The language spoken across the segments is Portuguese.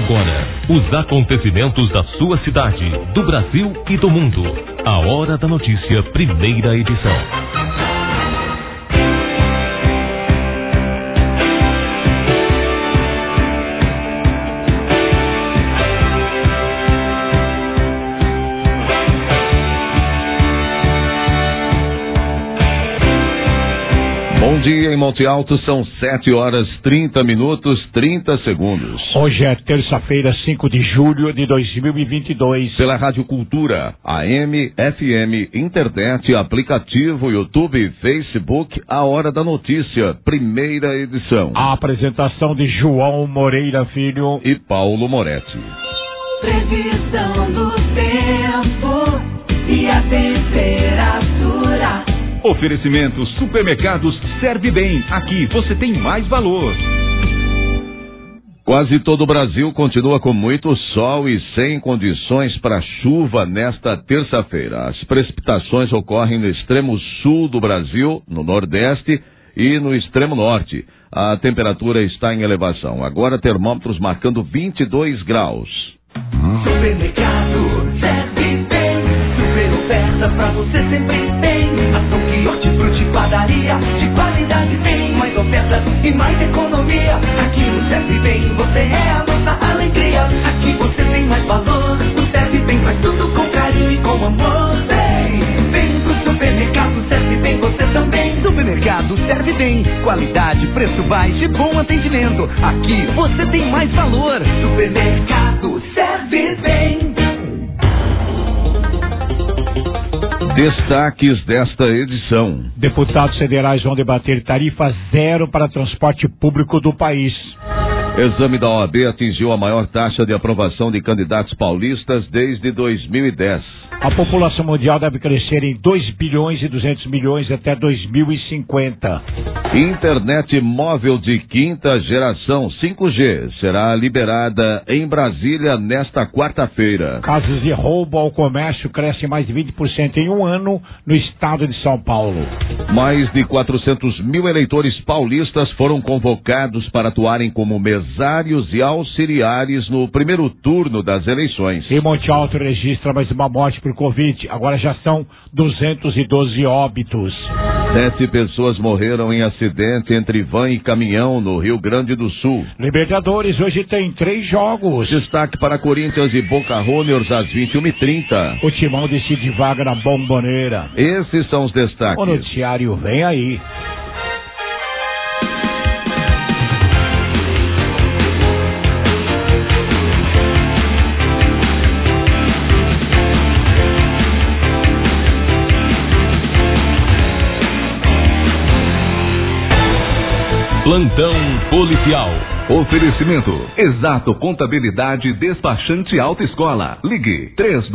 agora os acontecimentos da sua cidade, do Brasil e do mundo. A Hora da Notícia, primeira edição. Bom dia em Monte Alto, são 7 horas 30 minutos 30 segundos. Hoje é terça-feira, 5 de julho de 2022. Pela Rádio Cultura, AM, FM, internet, aplicativo, YouTube, Facebook, A Hora da Notícia, primeira edição. A apresentação de João Moreira Filho e Paulo Moretti. Previsão do tempo e a temperatura. Oferecimento Supermercados Serve Bem. Aqui você tem mais valor. Quase todo o Brasil continua com muito sol e sem condições para chuva nesta terça-feira. As precipitações ocorrem no extremo sul do Brasil, no nordeste e no extremo norte. A temperatura está em elevação. Agora termômetros marcando 22 graus. Supermercado Serve Bem. Super oferta pra você sempre tem. Ação que hortifruti, padaria, de qualidade tem. Mais ofertas e mais economia. Aqui no Serve Bem, você é a nossa alegria. Aqui você tem mais valor. No Serve Bem faz tudo com carinho e com amor. Vem pro supermercado Serve Bem, você também. Supermercado Serve Bem. Qualidade, preço baixo e bom atendimento. Aqui você tem mais valor. Supermercado Serve Bem. Destaques desta edição. Deputados federais vão debater tarifa zero para transporte público do país. Exame da OAB atingiu a maior taxa de aprovação de candidatos paulistas desde 2010. A população mundial deve crescer em 2 bilhões e 200 milhões até 2050. Internet móvel de quinta geração 5G será liberada em Brasília nesta quarta-feira. Casos de roubo ao comércio crescem mais de 20% em um ano no estado de São Paulo. Mais de 400 mil eleitores paulistas foram convocados para atuarem como mesários e auxiliares no primeiro turno das eleições. E Monte Alto registra mais uma morte por Covid. Agora já são 212 óbitos. 7 pessoas morreram em acidente entre van e caminhão no Rio Grande do Sul. Libertadores, hoje tem 3 jogos. Destaque para Corinthians e Boca Juniors às 21h30. O Timão decide vaga na Bomboneira. Esses são os destaques. O noticiário vem aí. Plantão policial. Oferecimento Exato Contabilidade Despachante Autoescola. Ligue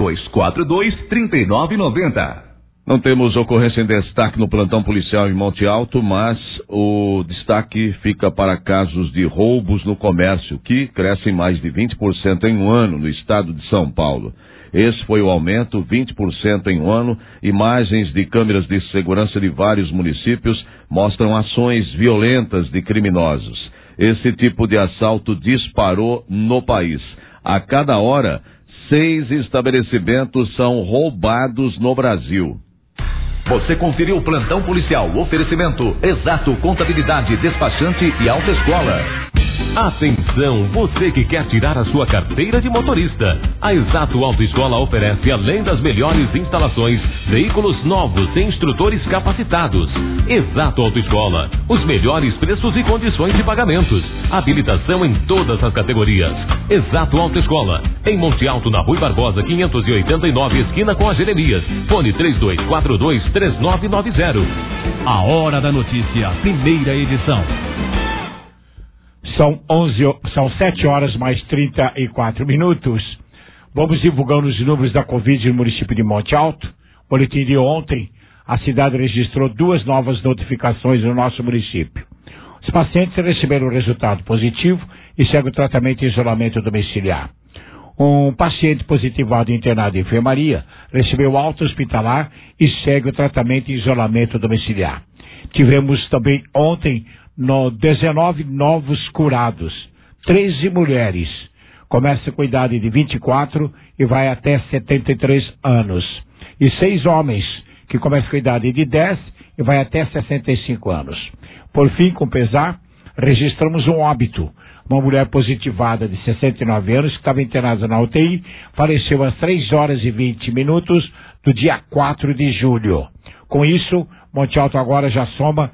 3242-3990. Não temos ocorrência em destaque no plantão policial em Monte Alto, mas o destaque fica para casos de roubos no comércio, que crescem mais de 20% em um ano no estado de São Paulo. Esse foi o aumento, 20% em um ano. Imagens de câmeras de segurança de vários municípios mostram ações violentas de criminosos. Esse tipo de assalto disparou no país. A cada hora, 6 estabelecimentos são roubados no Brasil. Você conferiu o plantão policial. Oferecimento Exato Contabilidade Despachante e Autoescola. Atenção, você que quer tirar a sua carteira de motorista. A Exato Autoescola oferece, além das melhores instalações, veículos novos e instrutores capacitados. Exato Autoescola, os melhores preços e condições de pagamentos. Habilitação em todas as categorias. Exato Autoescola, em Monte Alto, na Rui Barbosa, 589, esquina com a Jeremias. Fone 3242-3990. A Hora da Notícia, primeira edição. São 7 horas mais 34 minutos. Vamos divulgando os números da Covid no município de Monte Alto. Boletim de ontem, a cidade registrou 2 novas notificações no nosso município. Os pacientes receberam o resultado positivo e seguem o tratamento em isolamento domiciliar. Um paciente positivado internado em enfermaria recebeu alta hospitalar e segue o tratamento em isolamento domiciliar. Tivemos também ontem 19 novos curados, 13 mulheres, começa com idade de 24 e vai até 73 anos. E 6 homens, que começam com idade de 10 e vai até 65 anos. Por fim, com pesar, registramos um óbito. Uma mulher positivada de 69 anos, que estava internada na UTI, faleceu às 3 horas e 20 minutos do dia 4 de julho. Com isso, Monte Alto agora já soma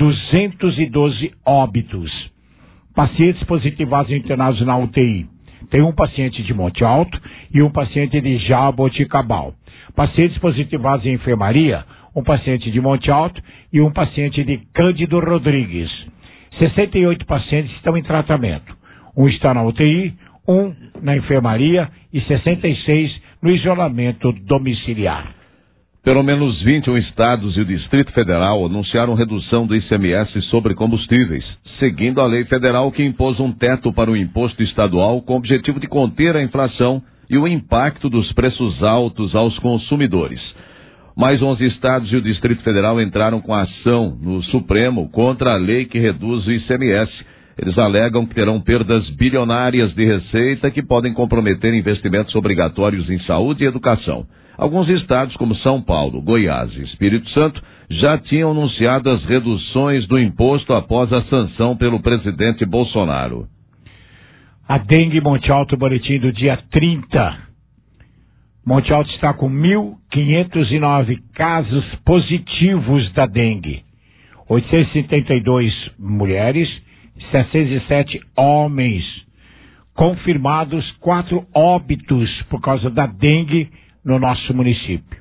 212 óbitos. Pacientes positivados internados na UTI. Tem um paciente de Monte Alto e um paciente de Jaboticabal. Pacientes positivados em enfermaria, um paciente de Monte Alto e um paciente de Cândido Rodrigues. 68 pacientes estão em tratamento. Um está na UTI, um na enfermaria e 66 no isolamento domiciliar. Pelo menos 21 estados e o Distrito Federal anunciaram redução do ICMS sobre combustíveis, seguindo a lei federal que impôs um teto para o imposto estadual com o objetivo de conter a inflação e o impacto dos preços altos aos consumidores. Mais 11 estados e o Distrito Federal entraram com ação no Supremo contra a lei que reduz o ICMS. Eles alegam que terão perdas bilionárias de receita que podem comprometer investimentos obrigatórios em saúde e educação. Alguns estados, como São Paulo, Goiás e Espírito Santo, já tinham anunciado as reduções do imposto após a sanção pelo presidente Bolsonaro. A dengue Monte Alto, boletim do dia 30. Monte Alto está com 1.509 casos positivos da dengue. 872 mulheres, 707 homens. Confirmados 4 óbitos por causa da dengue no nosso município.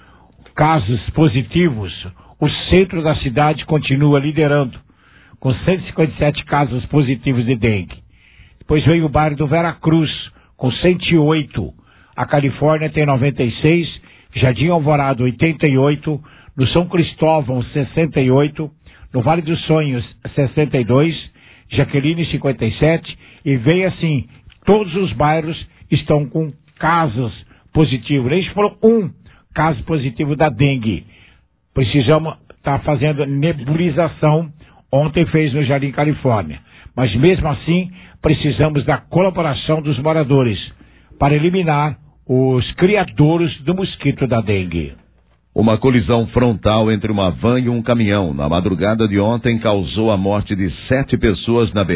Casos positivos, o centro da cidade continua liderando, com 157 casos positivos de dengue. Depois veio o bairro do Vera Cruz, com 108. A Califórnia tem 96, Jardim Alvorada 88, no São Cristóvão 68, no Vale dos Sonhos 62, Jaqueline 57, e veio assim, todos os bairros estão com casos positivos. Eles foram um caso positivo da dengue. Precisamos estar fazendo nebulização, ontem fez no Jardim Califórnia, mas mesmo assim precisamos da colaboração dos moradores para eliminar os criadores do mosquito da dengue. Uma colisão frontal entre uma van e um caminhão na madrugada de ontem causou a morte de 7 pessoas na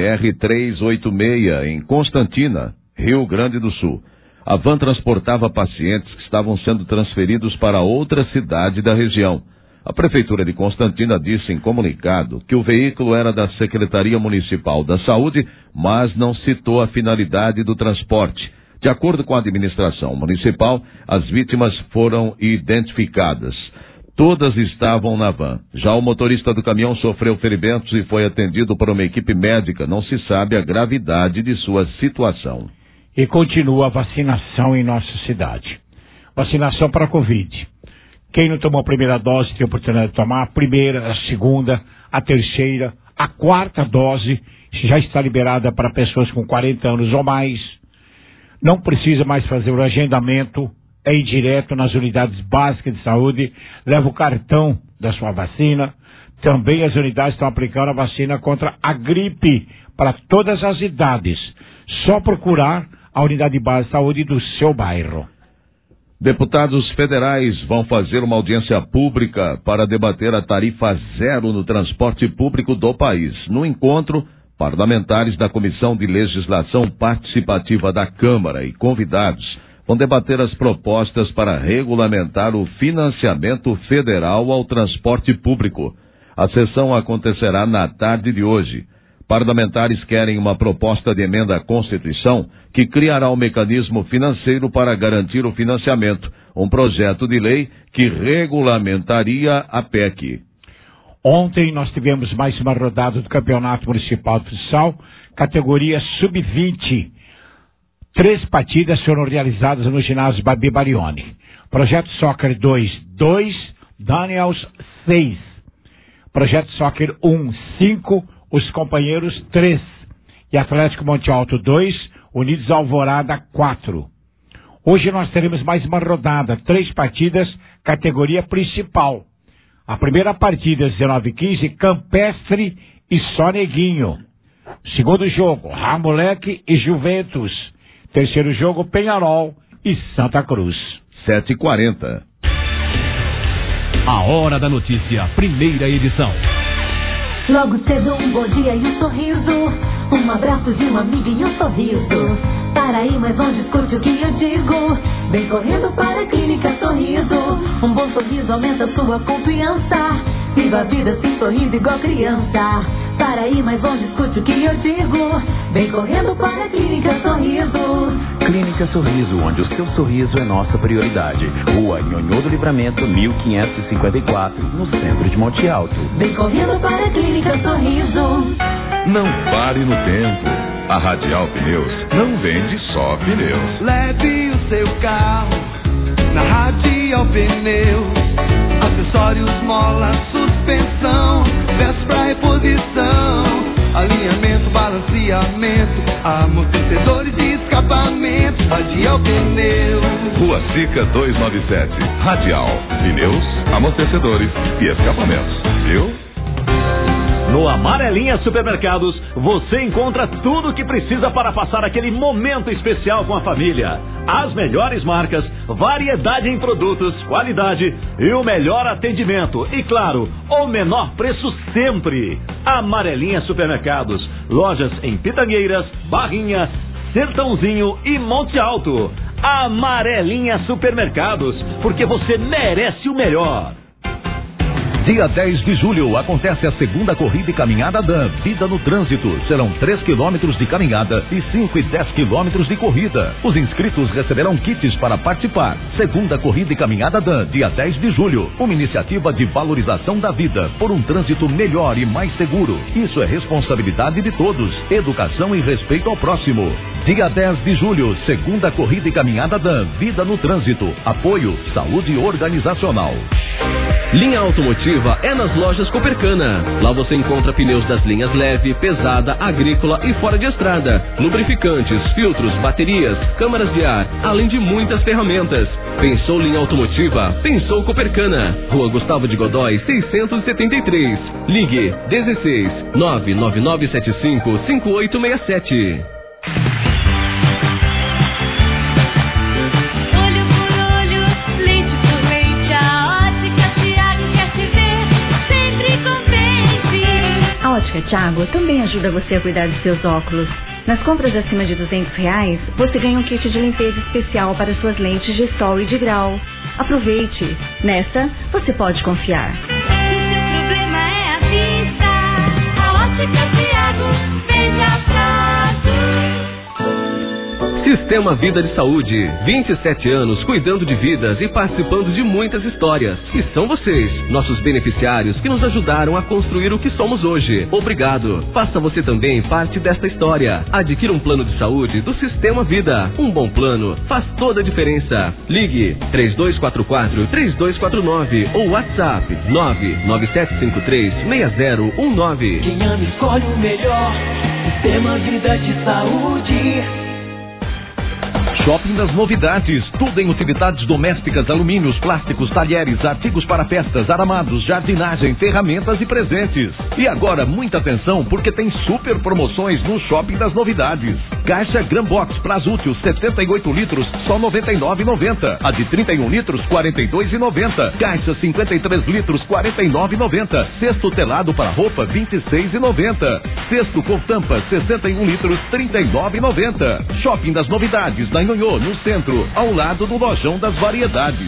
BR-386 em Constantina, Rio Grande do Sul. A van transportava pacientes que estavam sendo transferidos para outra cidade da região. A Prefeitura de Constantina disse em comunicado que o veículo era da Secretaria Municipal da Saúde, mas não citou a finalidade do transporte. De acordo com a administração municipal, as vítimas foram identificadas. Todas estavam na van. Já o motorista do caminhão sofreu ferimentos e foi atendido por uma equipe médica. Não se sabe a gravidade de sua situação. E continua a vacinação em nossa cidade. Vacinação para a Covid. Quem não tomou a primeira dose tem a oportunidade de tomar a primeira, a segunda, a terceira, a 4ª dose já está liberada para pessoas com 40 anos ou mais. Não precisa mais fazer o agendamento, é ir direto nas unidades básicas de saúde, leva o cartão da sua vacina. Também as unidades estão aplicando a vacina contra a gripe para todas as idades. Só procurar a unidade básica de saúde do seu bairro. Deputados federais vão fazer uma audiência pública para debater a tarifa zero no transporte público do país. No encontro, parlamentares da Comissão de Legislação Participativa da Câmara e convidados vão debater as propostas para regulamentar o financiamento federal ao transporte público. A sessão acontecerá na tarde de hoje. Parlamentares querem uma proposta de emenda à Constituição que criará um mecanismo financeiro para garantir o financiamento, um projeto de lei que regulamentaria a PEC. Ontem nós tivemos mais uma rodada do Campeonato Municipal de Futsal, categoria Sub-20. 3 partidas foram realizadas no ginásio Babi Barioni. Projeto Soccer 2, Daniels 6. Projeto Soccer 1, 5, os companheiros 3. E Atlético Monte Alto 2, Unidos Alvorada 4. Hoje nós teremos mais uma rodada, 3 partidas, categoria principal. A primeira partida, 19h15, Campestre e Soneguinho. Segundo jogo, Ramoleque e Juventus. Terceiro jogo, Penharol e Santa Cruz. 7h40. A Hora da Notícia, primeira edição. Logo cedo um bom dia e um sorriso, um abraço de uma amiga e um sorriso. Para aí, mas não discute o que eu digo. Vem correndo para a Clínica Sorriso. Um bom sorriso aumenta sua confiança. Viva a vida assim sorrindo igual criança. Para aí, mas não discute o que eu digo. Vem correndo para a Clínica Sorriso. Clínica Sorriso, onde o seu sorriso é nossa prioridade. Rua Nhonhô do Livramento, 1554, no centro de Monte Alto. Vem correndo para a Clínica Sorriso. Não pare no tempo. A Radial Pneus não vende só pneus. Leve o seu carro na Radial Pneus. Acessórios, mola, suspensão, peças pra reposição, alinhamento, balanceamento, amortecedores e escapamento. Radial Pneus. Rua Sica 297. Radial Pneus, amortecedores e escapamentos. Viu? No Amarelinha Supermercados, você encontra tudo o que precisa para passar aquele momento especial com a família. As melhores marcas, variedade em produtos, qualidade e o melhor atendimento. E claro, o menor preço sempre. Amarelinha Supermercados, lojas em Pitangueiras, Barrinha, Sertãozinho e Monte Alto. Amarelinha Supermercados, porque você merece o melhor. Dia 10 de julho acontece a segunda corrida e caminhada DAN, Vida no Trânsito. Serão 3 quilômetros de caminhada e 5 e 10 quilômetros de corrida. Os inscritos receberão kits para participar. Segunda corrida e caminhada DAN, dia 10 de julho. Uma iniciativa de valorização da vida por um trânsito melhor e mais seguro. Isso é responsabilidade de todos. Educação e respeito ao próximo. Dia 10 de julho, segunda corrida e caminhada DAN, Vida no Trânsito. Apoio, saúde organizacional. Linha Automotiva é nas lojas Copercana. Lá você encontra pneus das linhas leve, pesada, agrícola e fora de estrada, lubrificantes, filtros, baterias, câmaras de ar, além de muitas ferramentas. Pensou Linha Automotiva? Pensou Copercana. Rua Gustavo de Godói, 673. Ligue 16 99975 5867. A Ótica Thiago também ajuda você a cuidar dos seus óculos. Nas compras acima de R$200, você ganha um kit de limpeza especial para suas lentes de sol e de grau. Aproveite! Nessa, você pode confiar. Se o problema é a vista, a Ótica Thiago veja Prado. Sistema Vida de Saúde, 27 anos cuidando de vidas e participando de muitas histórias. E são vocês, nossos beneficiários, que nos ajudaram a construir o que somos hoje. Obrigado. Faça você também parte desta história. Adquira um plano de saúde do Sistema Vida. Um bom plano faz toda a diferença. Ligue 3244-3249 ou WhatsApp 99753-6019. Quem ama escolhe o melhor. Sistema Vida de Saúde. Shopping das Novidades, tudo em utilidades domésticas, alumínios, plásticos, talheres, artigos para festas, aramados, jardinagem, ferramentas e presentes. E agora, muita atenção, porque tem super promoções no Shopping das Novidades. Caixa Grambox Prazútil, 78 litros, só R$ 99,90. A de 31 litros, R$ 42,90. Caixa 53 litros, R$ 49,90. Cesto telado para roupa, R$ 26,90. Cesto com tampa, 61 litros, R$ 39,90. Shopping das Novidades, na Nhonhô, no centro, ao lado do Lojão das Variedades.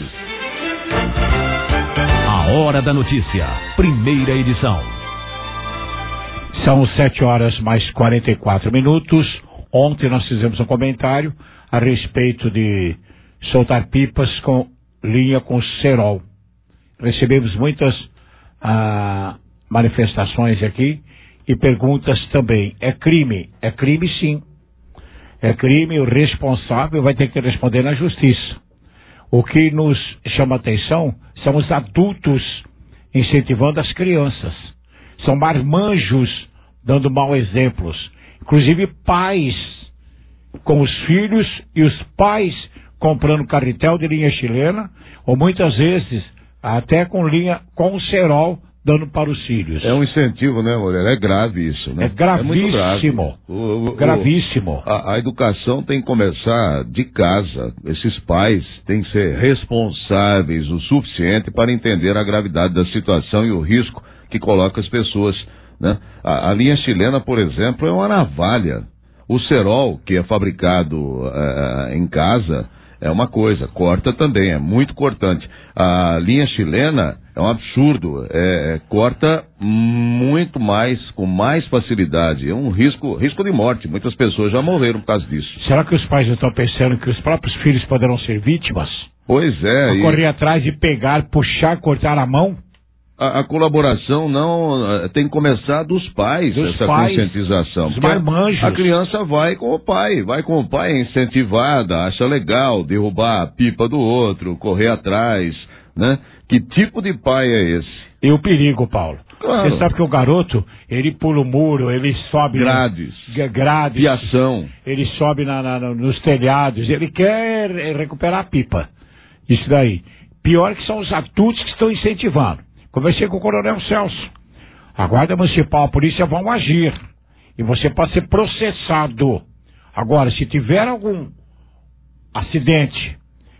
A Hora da Notícia, primeira edição. São 7h mais 44. Ontem nós fizemos um comentário a respeito de soltar pipas com linha com cerol. Recebemos muitas manifestações aqui e perguntas também. É crime? É crime, sim. É crime, o responsável vai ter que responder na justiça. O que nos chama a atenção são os adultos incentivando as crianças. São marmanjos dando maus exemplos. Inclusive pais com os filhos e os pais comprando carretel de linha chilena ou muitas vezes até com linha com cerol dando para os filhos. É um incentivo, né, mulher? É grave isso, né? É gravíssimo. É muito grave. Gravíssimo. A educação tem que começar de casa. Esses pais têm que ser responsáveis o suficiente para entender a gravidade da situação e o risco que coloca as pessoas, né? A linha chilena, por exemplo, é uma navalha. O cerol, que é fabricado em casa, é uma coisa, corta também, é muito cortante. A linha chilena é um absurdo, corta muito mais, com mais facilidade. É um risco de morte. Muitas pessoas já morreram por causa disso. Será que os pais não estão pensando que os próprios filhos poderão ser vítimas? Pois é. Correr atrás e pegar, puxar, cortar a mão? A colaboração não tem que começar dos pais, essa conscientização. Os marmanjos. A criança vai com o pai, é incentivada, acha legal derrubar a pipa do outro, correr atrás, né? Que tipo de pai é esse? E o perigo, Paulo? Claro. Você sabe que o garoto, ele pula o muro, ele sobe... Grades. Fiação. Ele sobe nos telhados, ele quer recuperar a pipa. Isso daí. Pior que são os adultos que estão incentivando. Conversei com o Coronel Celso. A Guarda Municipal, a polícia vão agir. E você pode ser processado. Agora, se tiver algum acidente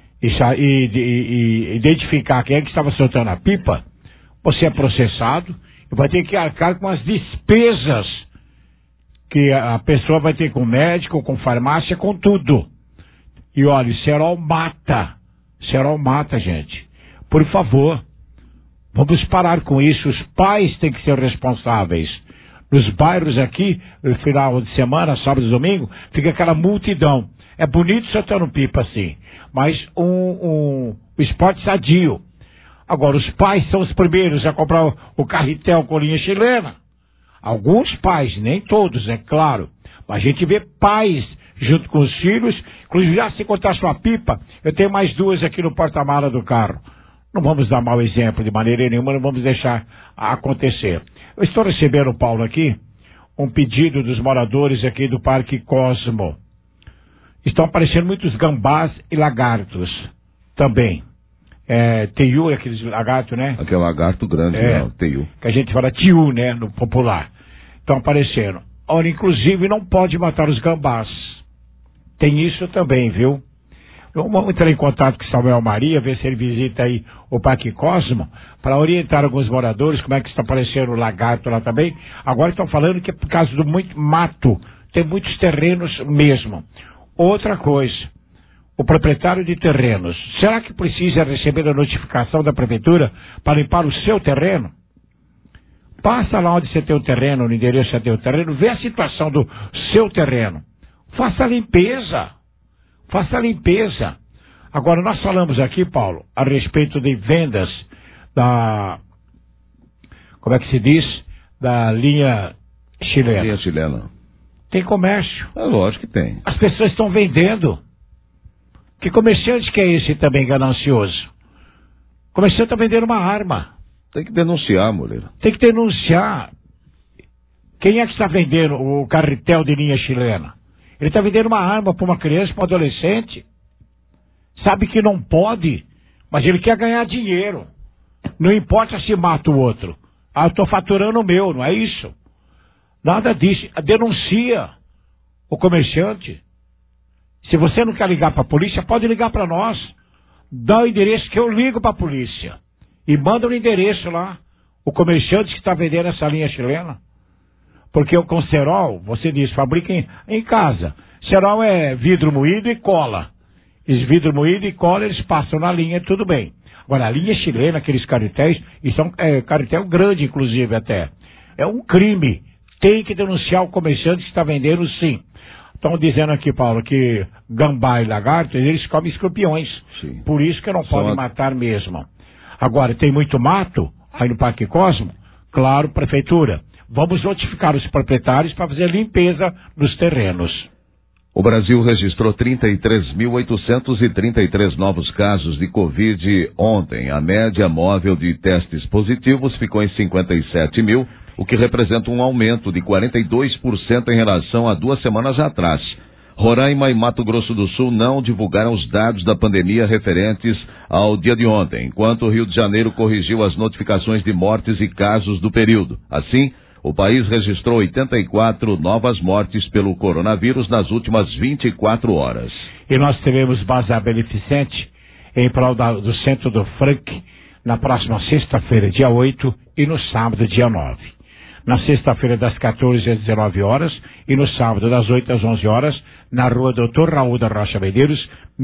e identificar quem é que estava soltando a pipa, você é processado e vai ter que arcar com as despesas que a pessoa vai ter com médico, com farmácia, com tudo. E olha, cerol mata. Cerol mata, gente. Por favor. Vamos parar com isso. Os pais têm que ser responsáveis. Nos bairros aqui, no final de semana, sábado e domingo, fica aquela multidão. É bonito soltando pipa assim, mas o esporte sadio. Agora, os pais são os primeiros a comprar o carretel com linha chilena. Alguns pais, nem todos, é claro. Mas a gente vê pais junto com os filhos. Inclusive, se contar sua pipa, eu tenho mais duas aqui no porta-mala do carro. Não vamos dar mau exemplo de maneira nenhuma, não vamos deixar acontecer. Eu estou recebendo, Paulo, aqui, um pedido dos moradores aqui do Parque Cosmo. Estão aparecendo muitos gambás e lagartos também. Teiu é aqueles lagartos, né? Aquele lagarto grande, né? Teiu. Que a gente fala tiu, né? No popular. Estão aparecendo. Olha, inclusive não pode matar os gambás. Tem isso também, viu? Vamos entrar em contato com o Samuel Maria, ver se ele visita aí o Parque Cosmo, para orientar alguns moradores como é que está aparecendo o lagarto lá também. Agora estão falando que é por causa do muito mato, tem muitos terrenos mesmo. Outra coisa, o proprietário de terrenos, será que precisa receber a notificação da prefeitura para limpar o seu terreno? Passa lá onde você tem o terreno, no endereço que você tem o terreno, vê a situação do seu terreno. Faça a limpeza. Faça a limpeza. Agora, nós falamos aqui, Paulo, a respeito de vendas como é que se diz? Da linha chilena. Linha chilena. Tem comércio. É lógico que tem. As pessoas estão vendendo. Que comerciante que é esse também ganancioso? O comerciante está vendendo uma arma. Tem que denunciar, mulher. Tem que denunciar. Quem é que está vendendo o carretel de linha chilena? Ele está vendendo uma arma para uma criança, para um adolescente. Sabe que não pode, mas ele quer ganhar dinheiro. Não importa se mata o outro. Eu estou faturando o meu, não é isso? Nada disso. Denuncia o comerciante. Se você não quer ligar para a polícia, pode ligar para nós. Dá o endereço que eu ligo para a polícia. E manda o endereço lá. O comerciante que está vendendo essa linha chilena. Porque o com cerol, você diz, fabrica em casa. Cerol é vidro moído e cola. Esse vidro moído e cola, eles passam na linha, tudo bem. Agora, a linha chilena, aqueles carretéis, e são carretel grande, inclusive, até. É um crime. Tem que denunciar o comerciante que está vendendo, sim. Estão dizendo aqui, Paulo, que gambá e lagarto, eles comem escorpiões. Sim. Por isso que não podem matar mesmo. Agora, tem muito mato aí no Parque Cosmo? Claro, prefeitura. Vamos notificar os proprietários para fazer limpeza nos terrenos. O Brasil registrou 33.833 novos casos de Covid ontem. A média móvel de testes positivos ficou em 57 mil, o que representa um aumento de 42% em relação a 2 semanas atrás. Roraima e Mato Grosso do Sul não divulgaram os dados da pandemia referentes ao dia de ontem, enquanto o Rio de Janeiro corrigiu as notificações de mortes e casos do período. Assim, o país registrou 84 novas mortes pelo coronavírus nas últimas 24 horas. E nós teremos bazar beneficente em prol do Centro do Frank na próxima sexta-feira, dia 8, e no sábado, dia 9. Na sexta-feira, das 14 às 19 horas, e no sábado, das 8 às 11 horas, na rua Dr. Raul da Rocha Medeiros,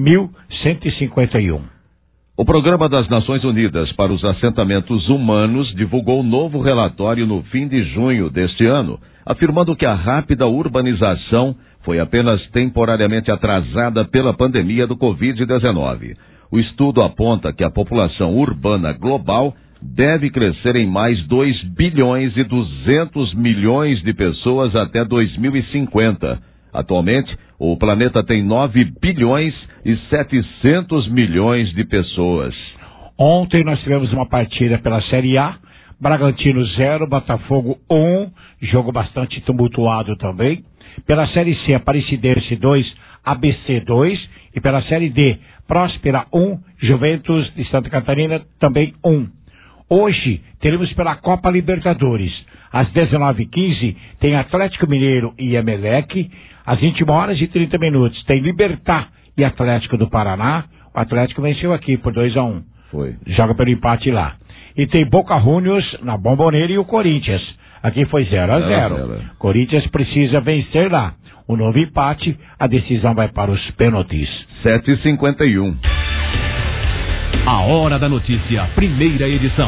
1151. O Programa das Nações Unidas para os Assentamentos Humanos divulgou um novo relatório no fim de junho deste ano, afirmando que a rápida urbanização foi apenas temporariamente atrasada pela pandemia do Covid-19. O estudo aponta que a população urbana global deve crescer em mais 2 bilhões e 200 milhões de pessoas até 2050. Atualmente, o planeta tem 9 bilhões e 700 milhões de pessoas. Ontem nós tivemos uma partida pela Série A, Bragantino 0, Botafogo 1, jogo bastante tumultuado também. Pela Série C, Aparecidense 2, ABC 2, e pela Série D, Próspera 1, Juventus de Santa Catarina também 1. Hoje teremos pela Copa Libertadores, às 19h15, tem Atlético Mineiro e Emelec. Às 21h30 tem Libertad e Atlético do Paraná. O Atlético venceu aqui por 2-1. Foi. Joga pelo empate lá. E tem Boca Juniors na Bombonera e o Corinthians. Aqui foi 0-0. Corinthians precisa vencer lá. O novo empate, a decisão vai para os pênaltis. 7h51. A Hora da Notícia, primeira edição.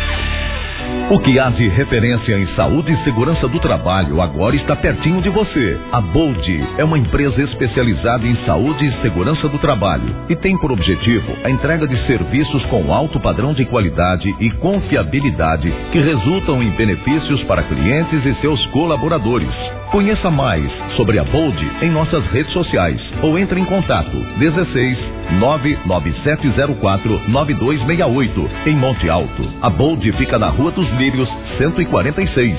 O que há de referência em saúde e segurança do trabalho agora está pertinho de você. A Bold é uma empresa especializada em saúde e segurança do trabalho e tem por objetivo a entrega de serviços com alto padrão de qualidade e confiabilidade que resultam em benefícios para clientes e seus colaboradores. Conheça mais sobre a Bold em nossas redes sociais ou entre em contato 16 99704 9268 em Monte Alto. A Bold fica na Rua dos Lírios, 146.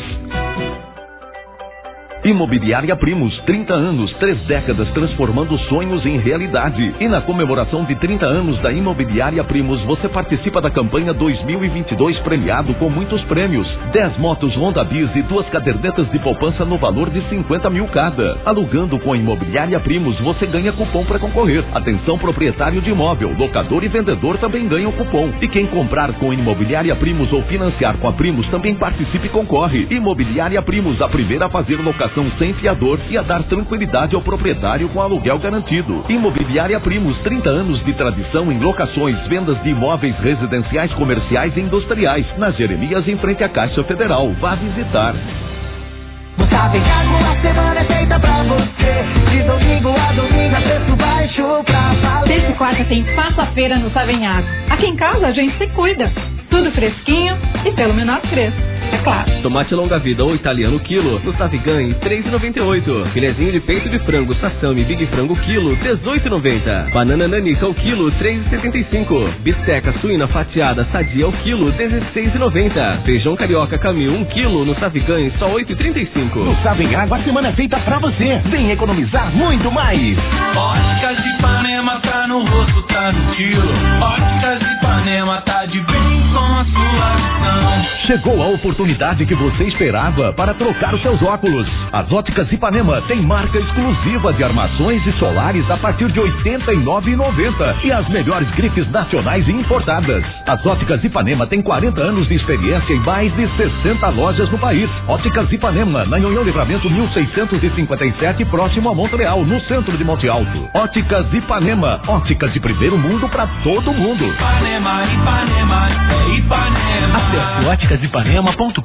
Imobiliária Primos, 30 anos, 3 décadas transformando sonhos em realidade. E na comemoração de 30 anos da Imobiliária Primos, você participa da campanha 2022 premiado com muitos prêmios. 10 motos Honda Bis e 2 cadernetas de poupança no valor de 50 mil cada. Alugando com a Imobiliária Primos, você ganha cupom para concorrer. Atenção proprietário de imóvel, locador e vendedor também ganham cupom. E quem comprar com Imobiliária Primos ou financiar com a Primos também participe e concorre. Imobiliária Primos, a primeira a fazer locação sem fiador e a dar tranquilidade ao proprietário com aluguel garantido. Imobiliária Primos, 30 anos de tradição em locações, vendas de imóveis residenciais, comerciais e industriais. Na Jeremias, em frente à Caixa Federal. Vá visitar. No Savenhago a semana é feita pra você. De domingo a domingo, preço baixo pra valer. Terça e quarta tem Faça-feira no Savenhago. Aqui em casa a gente se cuida. Tudo fresquinho e pelo menor preço, é claro. Tomate longa-vida ou italiano quilo, no Savigan, R$3,98. Filezinho de peito de frango, Sassami Big Frango quilo, R$18,90. Banana nanica ao quilo, R$3,75. Bisteca suína fatiada sadia ao quilo, R$16,90. Feijão carioca Camil 1 quilo, no Savigan, só R$8,35. No Savigan, a semana é feita pra você. Vem economizar muito mais. Óticas de Ipanema tá no rosto, tá no quilo. Óticas de Ipanema tá de bem com a sua visão. Chegou a oportunidade que você esperava para trocar os seus óculos. As Óticas Ipanema tem marca exclusiva de armações e solares a partir de R$ 89,90 e as melhores grifes nacionais e importadas. As Óticas Ipanema tem 40 anos de experiência em mais de 60 lojas no país. Óticas Ipanema, na Nhonhô Livramento 1657, próximo a Montreal, no centro de Monte Alto. Óticas Ipanema, óticas de primeiro mundo para todo mundo. Ipanema, Ipanema, é Ipanema. Acesse óticasipanema.com.br.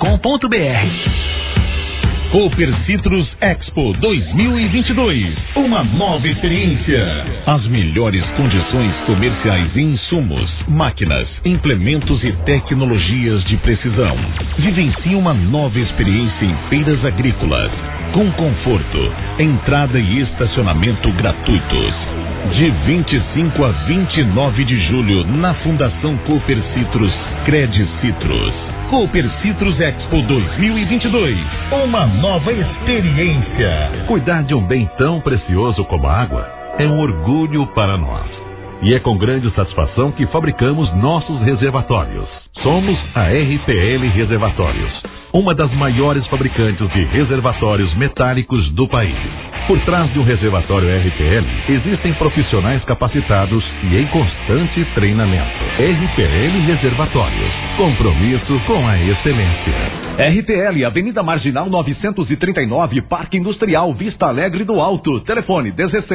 Cooper Citrus Expo 2022. Uma nova experiência. As melhores condições comerciais e insumos, máquinas, implementos e tecnologias de precisão. Vivencie uma nova experiência em feiras agrícolas. Com conforto, entrada e estacionamento gratuitos. De 25 a 29 de julho, na Fundação Cooper Citrus, Sicredi Citrus. Cooper Citrus Expo 2022. Uma nova experiência. Cuidar de um bem tão precioso como a água é um orgulho para nós. E é com grande satisfação que fabricamos nossos reservatórios. Somos a RPL Reservatórios, uma das maiores fabricantes de reservatórios metálicos do país. Por trás de um reservatório RPL, existem profissionais capacitados e em constante treinamento. RPL Reservatórios, compromisso com a excelência. RPL, Avenida Marginal 939, Parque Industrial, Vista Alegre do Alto. Telefone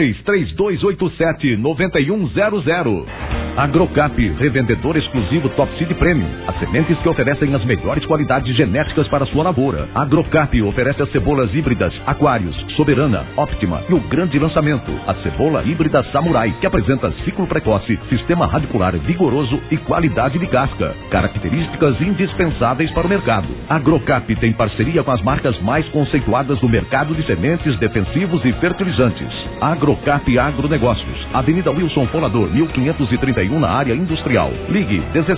16-3287-9100. Agrocap, revendedor exclusivo Top Seed Premium. As sementes que oferecem as melhores qualidades genéticas para sua lavoura. Agrocap oferece as cebolas híbridas Aquários, Soberana, Optima e o grande lançamento, a cebola híbrida Samurai, que apresenta ciclo precoce, sistema radicular vigoroso e qualidade de casca. Características indispensáveis para o mercado. Agrocap tem parceria com as marcas mais conceituadas do mercado de sementes, defensivos e fertilizantes. Agrocap Agronegócios, Avenida Wilson Fonador, 1531, na área industrial. Ligue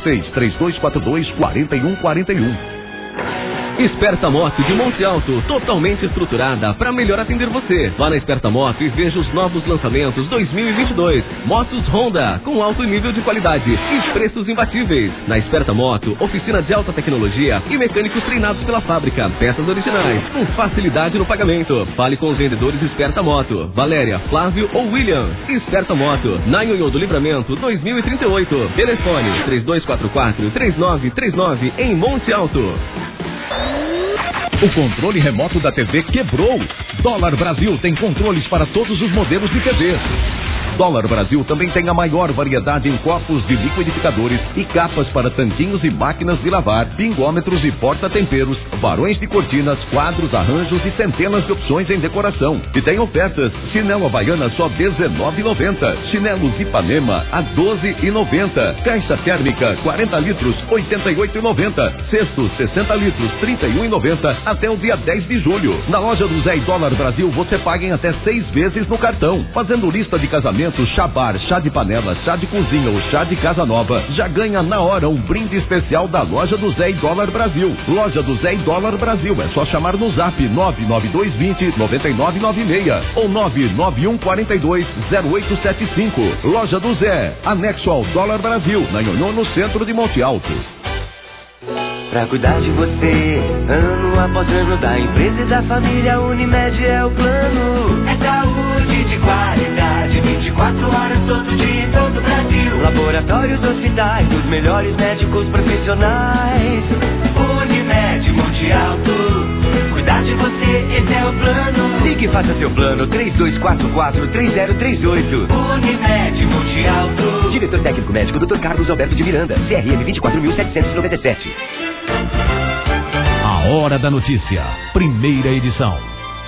16-3242-4141. Esperta Moto de Monte Alto, totalmente estruturada para melhor atender você. Vá na Esperta Moto e veja os novos lançamentos 2022. Motos Honda, com alto nível de qualidade e preços imbatíveis. Na Esperta Moto, oficina de alta tecnologia e mecânicos treinados pela fábrica. Peças originais, com facilidade no pagamento. Fale com os vendedores Esperta Moto, Valéria, Flávio ou William. Esperta Moto, na Nhonhô do Livramento 2038. Telefone 3244-3939 em Monte Alto. O controle remoto da TV quebrou. Dólar Brasil tem controles para todos os modelos de TV. Dólar Brasil também tem a maior variedade em copos de liquidificadores e capas para tanquinhos e máquinas de lavar, pingômetros e porta-temperos, varões de cortinas, quadros, arranjos e centenas de opções em decoração. E tem ofertas: chinelo Havaiana só R$19,90, chinelos Ipanema a R$12,90, caixa térmica 40 litros R$88,90, cesto 60 litros R$31,90 até o dia 10 de julho. Na loja do Zé e Dólar Brasil você paga em até 6 vezes no cartão. Fazendo lista de casamento, chá bar, chá de panela, chá de cozinha ou chá de casa nova, já ganha na hora um brinde especial da loja do Zé e Dólar Brasil. Loja do Zé e Dólar Brasil, é só chamar no zap 99220-9996 ou 99142-0875. Loja do Zé, anexo ao Dólar Brasil, na Nhonhô, no centro de Monte Alto. Pra cuidar de você, ano após ano, da empresa e da família, Unimed é o plano. É saúde de qualidade, 24 horas todo dia em todo o Brasil. Laboratórios, hospitais, os melhores médicos profissionais. Unimed Monte Alto, cuidar de você, esse é o plano. Ligue e faça seu plano, 3244-3038. Unimed Monte Alto. Diretor técnico médico, Dr. Carlos Alberto de Miranda, CRM 24.797. A Hora da Notícia, primeira edição.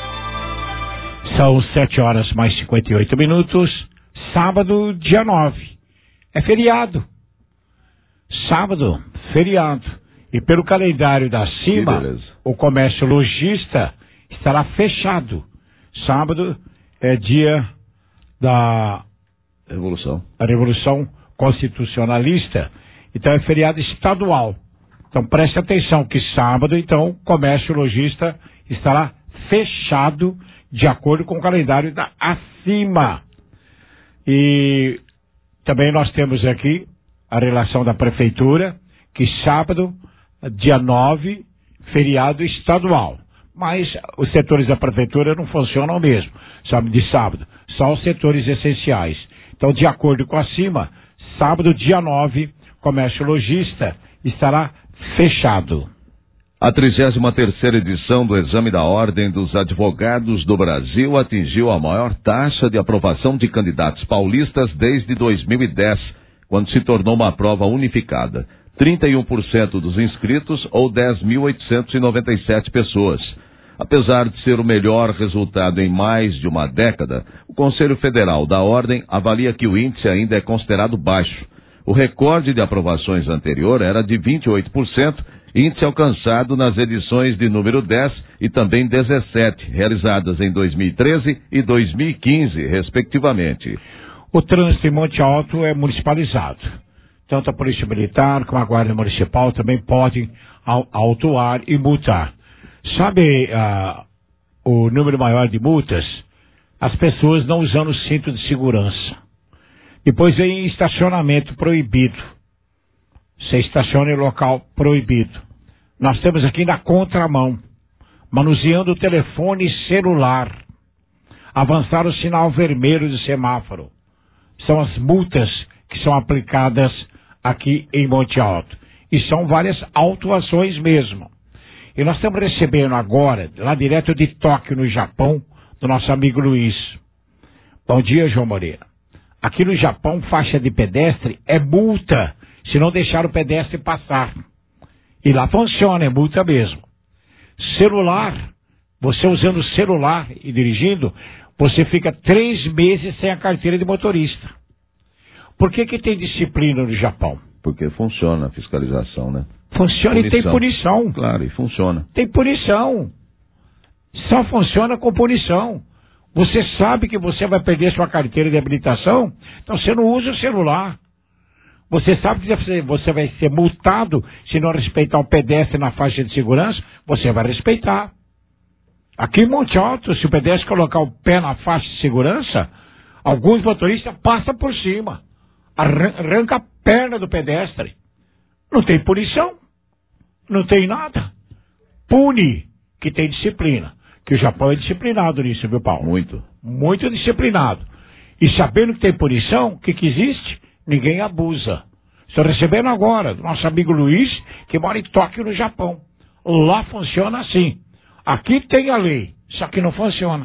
São 7h mais 58. Sábado, dia 9. É feriado. Sábado, feriado. E pelo calendário da CIMA, o comércio lojista estará fechado. Sábado é dia da Revolução Constitucionalista. Então é feriado estadual. Então preste atenção que sábado, então, o comércio lojista estará fechado de acordo com o calendário da ACIMA. E também nós temos aqui a relação da prefeitura, que sábado, dia 9, feriado estadual. Mas os setores da prefeitura não funcionam mesmo, sabe, de sábado. Só os setores essenciais. Então, de acordo com a ACIMA, sábado, dia 9, comércio lojista estará fechado. A 33ª edição do Exame da Ordem dos Advogados do Brasil atingiu a maior taxa de aprovação de candidatos paulistas desde 2010, quando se tornou uma prova unificada. 31% dos inscritos, ou 10.897 pessoas. Apesar de ser o melhor resultado em mais de uma década, o Conselho Federal da Ordem avalia que o índice ainda é considerado baixo. O recorde de aprovações anterior era de 28%, índice alcançado nas edições de número 10 e também 17, realizadas em 2013 e 2015, respectivamente. O trânsito em Monte Alto é municipalizado. tanto a Polícia Militar como a Guarda Municipal também podem autuar e multar. Sabe o número maior de multas? As pessoas não usando o cinto de segurança. Depois vem estacionamento proibido. Você estaciona em local proibido. Nós temos aqui na contramão, manuseando o telefone celular, avançar o sinal vermelho do semáforo. São as multas que são aplicadas aqui em Monte Alto. E são várias autuações mesmo. E nós estamos recebendo agora, lá direto de Tóquio, no Japão, do nosso amigo Luiz. Bom dia, João Moreira. Aqui no Japão, faixa de pedestre é multa, se não deixar o pedestre passar. E lá funciona, é multa mesmo. Celular, você usando o celular e dirigindo, você fica 3 meses sem a carteira de motorista. Por que tem disciplina no Japão? Porque funciona a fiscalização, né? Funciona punição. E tem punição. Claro, e funciona. Tem punição. Só funciona com punição. Você sabe que você vai perder sua carteira de habilitação, então você não usa o celular. Você sabe que você vai ser multado se não respeitar o pedestre na faixa de segurança, você vai respeitar. Aqui em Monte Alto, se o pedestre colocar o pé na faixa de segurança, alguns motoristas passam por cima, arranca a perna do pedestre. Não tem punição, não tem nada. Pune, que tem disciplina. Que o Japão é disciplinado nisso, viu, Paulo? Muito. Muito disciplinado. E sabendo que tem punição, o que existe? Ninguém abusa. Estou recebendo agora do nosso amigo Luiz, que mora em Tóquio, no Japão. Lá funciona assim. Aqui tem a lei, só que não funciona.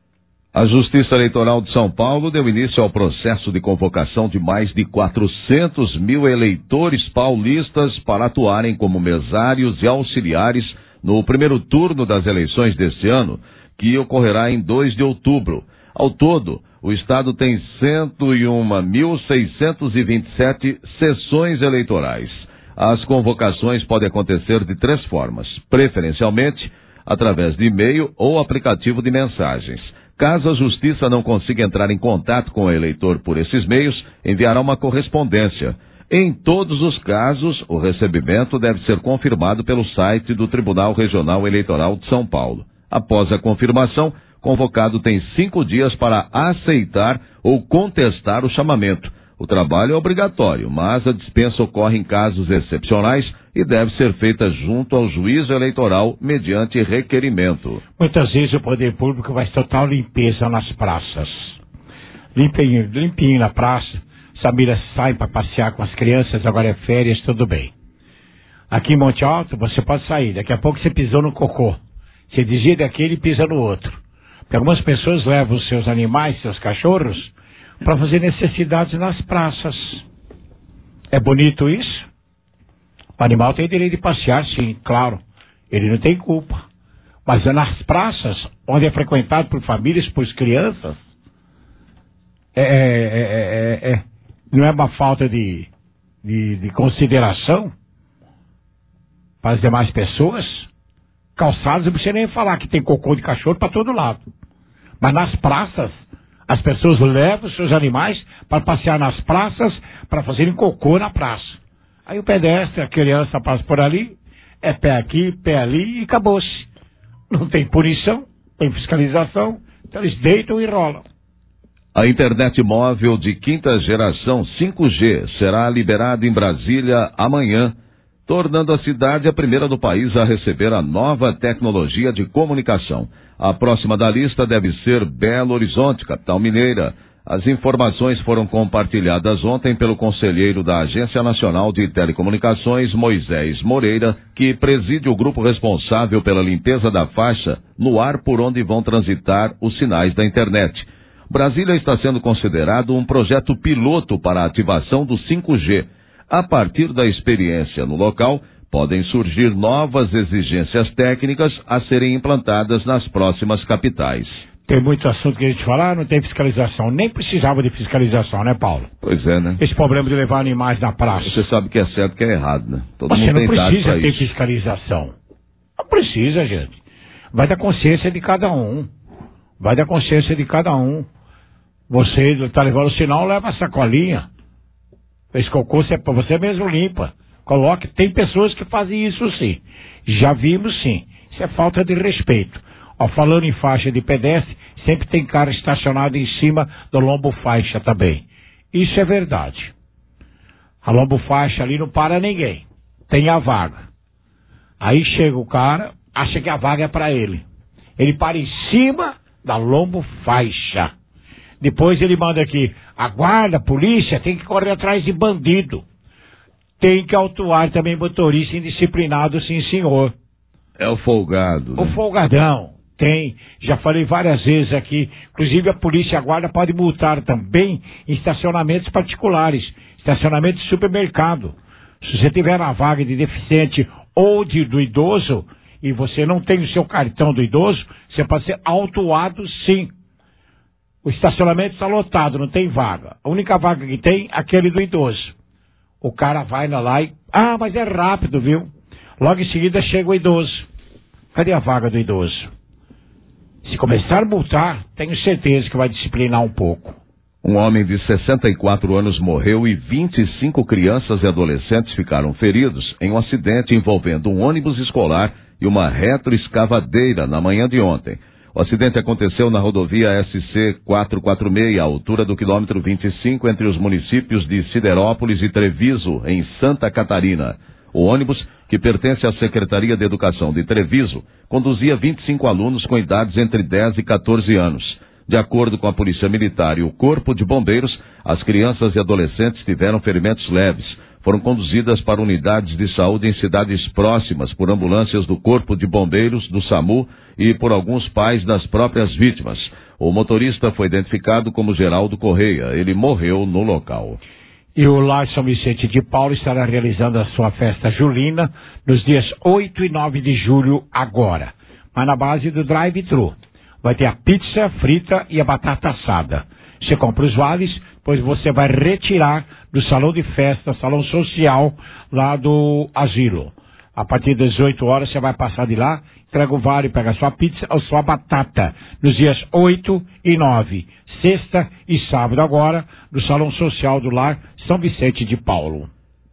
A Justiça Eleitoral de São Paulo deu início ao processo de convocação de mais de 400 mil eleitores paulistas para atuarem como mesários e auxiliares no primeiro turno das eleições deste ano, que ocorrerá em 2 de outubro. Ao todo, o Estado tem 101.627 sessões eleitorais. As convocações podem acontecer de 3 formas, preferencialmente através de e-mail ou aplicativo de mensagens. Caso a Justiça não consiga entrar em contato com o eleitor por esses meios, enviará uma correspondência. Em todos os casos, o recebimento deve ser confirmado pelo site do Tribunal Regional Eleitoral de São Paulo. Após a confirmação, convocado tem 5 dias para aceitar ou contestar o chamamento. O trabalho é obrigatório, mas a dispensa ocorre em casos excepcionais e deve ser feita junto ao juízo eleitoral mediante requerimento. Muitas vezes o poder público faz total limpeza nas praças. Limpinho na praça. Família sai para passear com as crianças, agora é férias, tudo bem. Aqui em Monte Alto, você pode sair. Daqui a pouco você pisou no cocô. Você desvia daquele e pisa no outro. Porque algumas pessoas levam os seus animais, seus cachorros, para fazer necessidades nas praças. É bonito isso? O animal tem direito de passear, sim, claro. Ele não tem culpa. Mas é nas praças, onde é frequentado por famílias, por crianças, não é uma falta de consideração para as demais pessoas? Calçados, não precisa nem falar que tem cocô de cachorro para todo lado. Mas nas praças, as pessoas levam os seus animais para passear nas praças, para fazerem cocô na praça. Aí o pedestre, a criança passa por ali, é pé aqui, pé ali e acabou-se. Não tem punição, tem fiscalização, então eles deitam e rolam. A internet móvel de 5ª geração 5G será liberada em Brasília amanhã, tornando a cidade a primeira do país a receber a nova tecnologia de comunicação. A próxima da lista deve ser Belo Horizonte, capital mineira. As informações foram compartilhadas ontem pelo conselheiro da Agência Nacional de Telecomunicações, Moisés Moreira, que preside o grupo responsável pela limpeza da faixa no ar por onde vão transitar os sinais da internet. Brasília está sendo considerado um projeto piloto para a ativação do 5G. A partir da experiência no local, podem surgir novas exigências técnicas a serem implantadas nas próximas capitais. Tem muito assunto que a gente fala, não tem fiscalização. Nem precisava de fiscalização, né, Paulo? Pois é, né? Esse problema de levar animais na praça. Você sabe que é certo e que é errado, né? Todo mundo não precisa ter fiscalização. Não precisa, gente. Vai da consciência de cada um. Vai da consciência de cada um. Você está levando o sinal, leva a sacolinha. Esse cocô você mesmo limpa. Coloque, tem pessoas que fazem isso sim. Já vimos sim. Isso é falta de respeito. Ó, falando em faixa de pedestre, sempre tem cara estacionado em cima do lombo faixa também. Isso é verdade. A lombo faixa ali não para ninguém. Tem a vaga. Aí chega o cara, acha que a vaga é para ele. Ele para em cima da lombo faixa. Depois ele manda aqui, a guarda, a polícia tem que correr atrás de bandido. Tem que autuar também motorista indisciplinado, sim senhor. É o folgado. Né? O folgadão. Tem. Já falei várias vezes aqui. Inclusive a polícia e a guarda pode multar também em estacionamentos particulares. Estacionamento de supermercado. Se você tiver na vaga de deficiente ou do idoso e você não tem o seu cartão do idoso, você pode ser autuado sim. O estacionamento está lotado, não tem vaga. A única vaga que tem é aquele do idoso. O cara vai lá e... Ah, mas é rápido, viu? Logo em seguida chega o idoso. Cadê a vaga do idoso? Se começar a multar, tenho certeza que vai disciplinar um pouco. Um homem de 64 anos morreu e 25 crianças e adolescentes ficaram feridos em um acidente envolvendo um ônibus escolar e uma retroescavadeira na manhã de ontem. O acidente aconteceu na rodovia SC 446, à altura do quilômetro 25, entre os municípios de Siderópolis e Treviso, em Santa Catarina. O ônibus, que pertence à Secretaria de Educação de Treviso, conduzia 25 alunos com idades entre 10 e 14 anos. De acordo com a Polícia Militar e o Corpo de Bombeiros, as crianças e adolescentes tiveram ferimentos leves. Foram conduzidas para unidades de saúde em cidades próximas por ambulâncias do Corpo de Bombeiros, do SAMU e por alguns pais das próprias vítimas. O motorista foi identificado como Geraldo Correia. Ele morreu no local. E o Lar São Vicente de Paulo estará realizando a sua festa julina nos dias 8 e 9 de julho agora. Mas na base do drive-thru. Vai ter a pizza frita e a batata assada. Você compra os vales, pois você vai retirar do salão de festa, salão social lá do asilo. A partir das 18 horas você vai passar de lá, entrega o vale, pega a sua pizza ou sua batata. Nos dias 8 e 9, sexta e sábado agora, no salão social do Lar São Vicente de Paulo.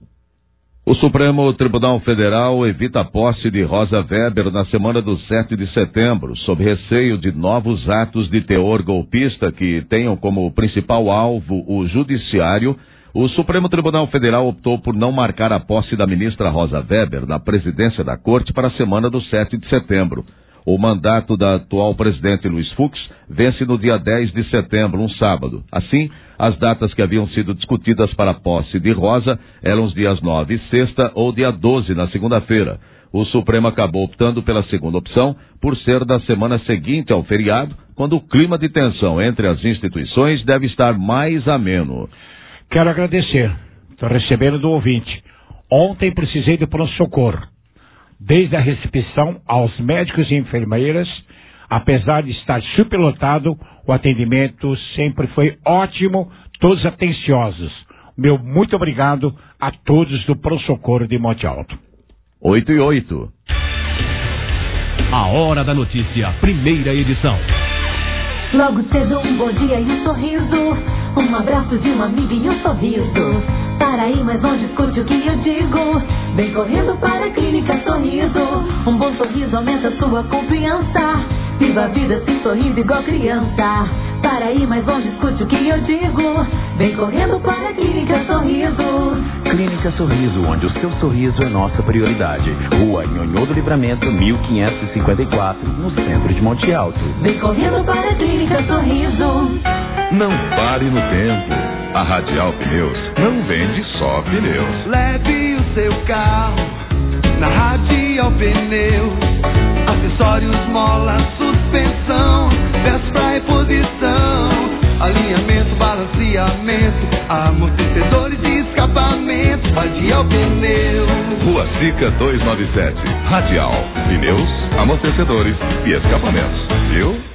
O Supremo Tribunal Federal evita a posse de Rosa Weber na semana do 7 de setembro, sob receio de novos atos de teor golpista que tenham como principal alvo o judiciário. O Supremo Tribunal Federal optou por não marcar a posse da ministra Rosa Weber na presidência da Corte para a semana do 7 de setembro. O mandato da atual presidente Luiz Fux vence no dia 10 de setembro, um sábado. Assim, as datas que haviam sido discutidas para a posse de Rosa eram os dias 9, sexta, ou dia 12, na segunda-feira. O Supremo acabou optando pela segunda opção, por ser da semana seguinte ao feriado, quando o clima de tensão entre as instituições deve estar mais ameno. Quero agradecer. Estou recebendo do ouvinte. Ontem precisei do pronto-socorro. Desde a recepção aos médicos e enfermeiras, apesar de estar superlotado, o atendimento sempre foi ótimo, todos atenciosos. Meu muito obrigado a todos do pronto-socorro de Monte Alto. 8 e 8. A Hora da Notícia, primeira edição. Logo cedo um bom dia e um sorriso, um abraço de uma amiga e um sorriso. Para ir mais longe, escute o que eu digo. Vem correndo para a Clínica Sorriso. Um bom sorriso aumenta sua confiança. Viva a vida se sorrindo igual criança. Para ir mais longe, escute o que eu digo. Vem correndo para a Clínica Sorriso. Clínica Sorriso, onde o seu sorriso é nossa prioridade. Rua Nhonhô do Livramento, 1554, no centro de Monte Alto. Vem correndo para a Clínica Sorriso. Não pare no tempo. A Radial Pneus não vende só pneus. Leve o seu carro na Radial Pneus. Acessórios, mola, suspensão, peças pra reposição, alinhamento, balanceamento, amortecedores e escapamento. Radial Pneus. Rua Sica 297. Radial Pneus, amortecedores e escapamentos. Viu?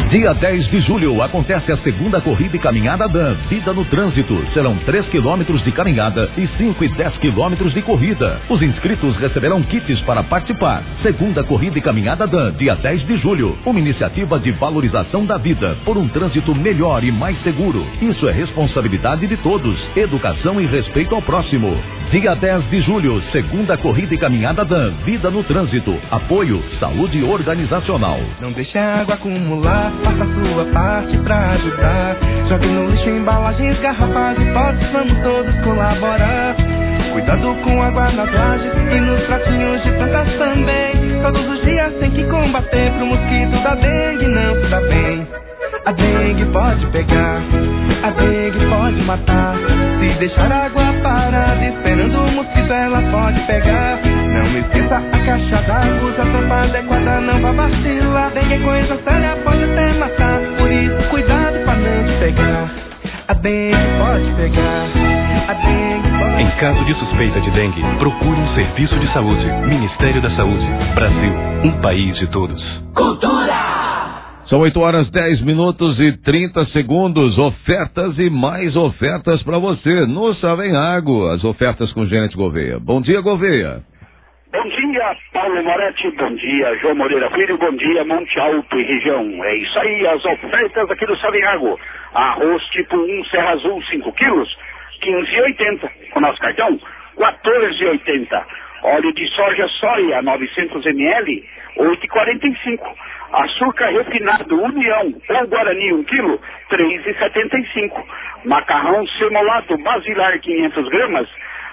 Dia 10 de julho acontece a segunda corrida e caminhada DAN Vida no Trânsito. Serão 3 quilômetros de caminhada e 5 e 10 quilômetros de corrida. Os inscritos receberão kits para participar. Segunda corrida e caminhada DAN, dia 10 de julho. Uma iniciativa de valorização da vida por um trânsito melhor e mais seguro. Isso é responsabilidade de todos. Educação e respeito ao próximo. Dia 10 de julho, segunda corrida e caminhada DAN Vida no Trânsito. Apoio Saúde Organizacional. Não deixe a água acumular, faça a sua parte pra ajudar. Jogue no lixo embalagens, garrafas e potes, vamos todos colaborar. Cuidado com a água nas lajes e nos pratinhos de plantas também. Todos os dias tem que combater pro mosquito da dengue não se dá bem. A dengue pode pegar, a dengue pode matar. Se deixar a água parada esperando o mosquito ela pode pegar. Não esqueça a caixa d'água, usa a tampa adequada, não vá vacilar. Dengue é coisa séria, pode até matar. Por isso cuidado pra não te pegar. A dengue pode pegar, a dengue pode... Em caso de suspeita de dengue, procure um serviço de saúde. Ministério da Saúde. Brasil, um país de todos. Cultura! São 8h10 e 30 segundos. Ofertas e mais ofertas para você no Savenhago. As ofertas com o gerente Gouveia. Bom dia, Gouveia. Bom dia, Paulo Moretti. Bom dia, João Moreira Filho. Bom dia, Monte Alto e região. É isso aí, as ofertas aqui do Savenhago. Arroz tipo 1 Serra Azul 5 quilos, 15,80. Com nosso cartão, 14,80. Óleo de soja Soia 900 ml, 8,45. Açúcar refinado União ou Guarani 1 kg, 3,75. Macarrão semolado Basilar 500 gramas,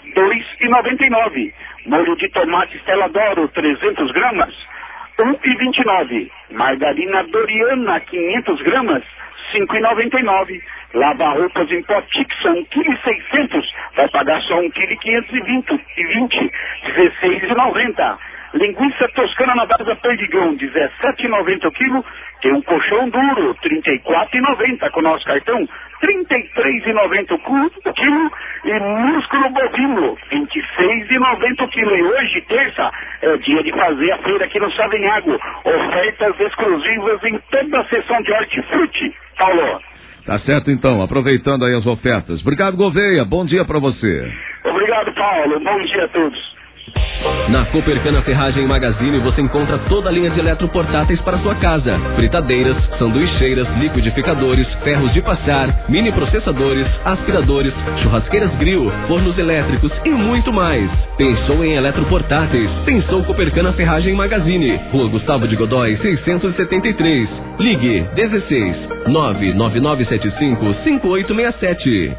2,99. Molho de tomate Stella d'Oro 300 gramas, 1,29. Margarina Doriana 500 gramas, 5,99. Lava-roupas em pó Tixan 1,6 kg, vai pagar só 1,520 kg, 16,90. Linguiça toscana na base Perdigão, 17,90 o quilo. Tem um colchão duro, 34,90 com nosso cartão, 33,90 o quilo. E músculo bovino, 26,90 o quilo. E hoje, terça, é dia de fazer a feira aqui no Savenhago. Ofertas exclusivas em toda a seção de hortifruti. Paulo. Tá certo então, aproveitando aí as ofertas. Obrigado, Gouveia, bom dia pra você. Obrigado, Paulo, bom dia a todos. Na Copercana Ferragem Magazine você encontra toda a linha de eletroportáteis para sua casa. Fritadeiras, sanduicheiras, liquidificadores, ferros de passar, mini processadores, aspiradores, churrasqueiras grill, fornos elétricos e muito mais. Pensou em eletroportáteis? Pensou Copercana Ferragem Magazine. Rua Gustavo de Godói, 673. Ligue 16 99975 5867.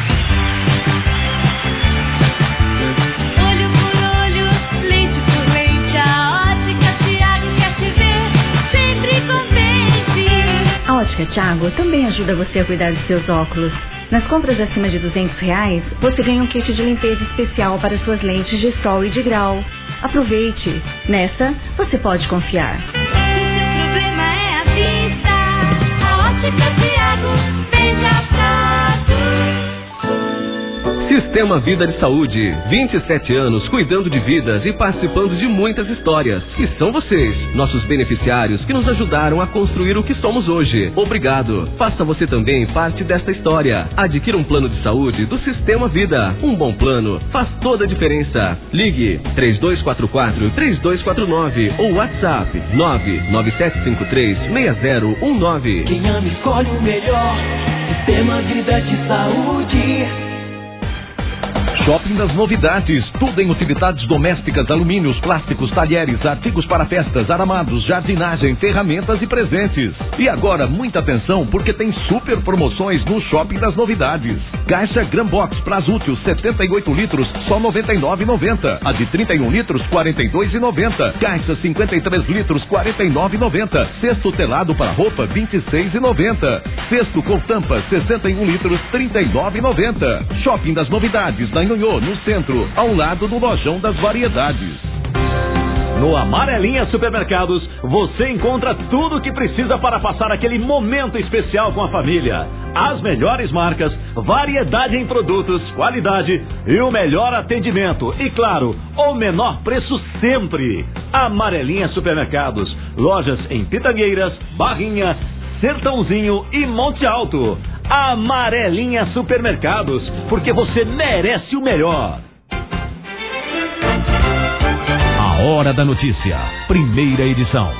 A Ótica Thiago também ajuda você a cuidar dos seus óculos. Nas compras acima de R$200, você ganha um kit de limpeza especial para suas lentes de sol e de grau. Aproveite! Nessa, você pode confiar. O problema é a vista. A Ótica Thiago veja prato. Sistema Vida de Saúde, 27 anos cuidando de vidas e participando de muitas histórias. E são vocês, nossos beneficiários, que nos ajudaram a construir o que somos hoje. Obrigado. Faça você também parte desta história. Adquira um plano de saúde do Sistema Vida. Um bom plano faz toda a diferença. Ligue 3244-3249 ou WhatsApp 99753-6019. Quem ama escolhe o melhor. Sistema Vida de Saúde. Shopping das Novidades, tudo em utilidades domésticas, alumínios, plásticos, talheres, artigos para festas, aramados, jardinagem, ferramentas e presentes. E agora, muita atenção, porque tem super promoções no Shopping das Novidades. Caixa Grambox Prazútil 78 litros, só R$ 99,90. A de 31 litros, R$ 42,90. Caixa 53 litros, R$ 49,90. Cesto telado para roupa, R$ 26,90. Cesto com tampa, 61 litros, R$ 39,90. Shopping das Novidades, na Nhonhô, no centro, ao lado do Lojão das Variedades. No Amarelinha Supermercados, você encontra tudo o que precisa para passar aquele momento especial com a família. As melhores marcas, variedade em produtos, qualidade e o melhor atendimento. E claro, o menor preço sempre. Amarelinha Supermercados, lojas em Pitangueiras, Barrinha, Sertãozinho e Monte Alto. Amarelinha Supermercados, porque você merece o melhor. A Hora da Notícia, primeira edição.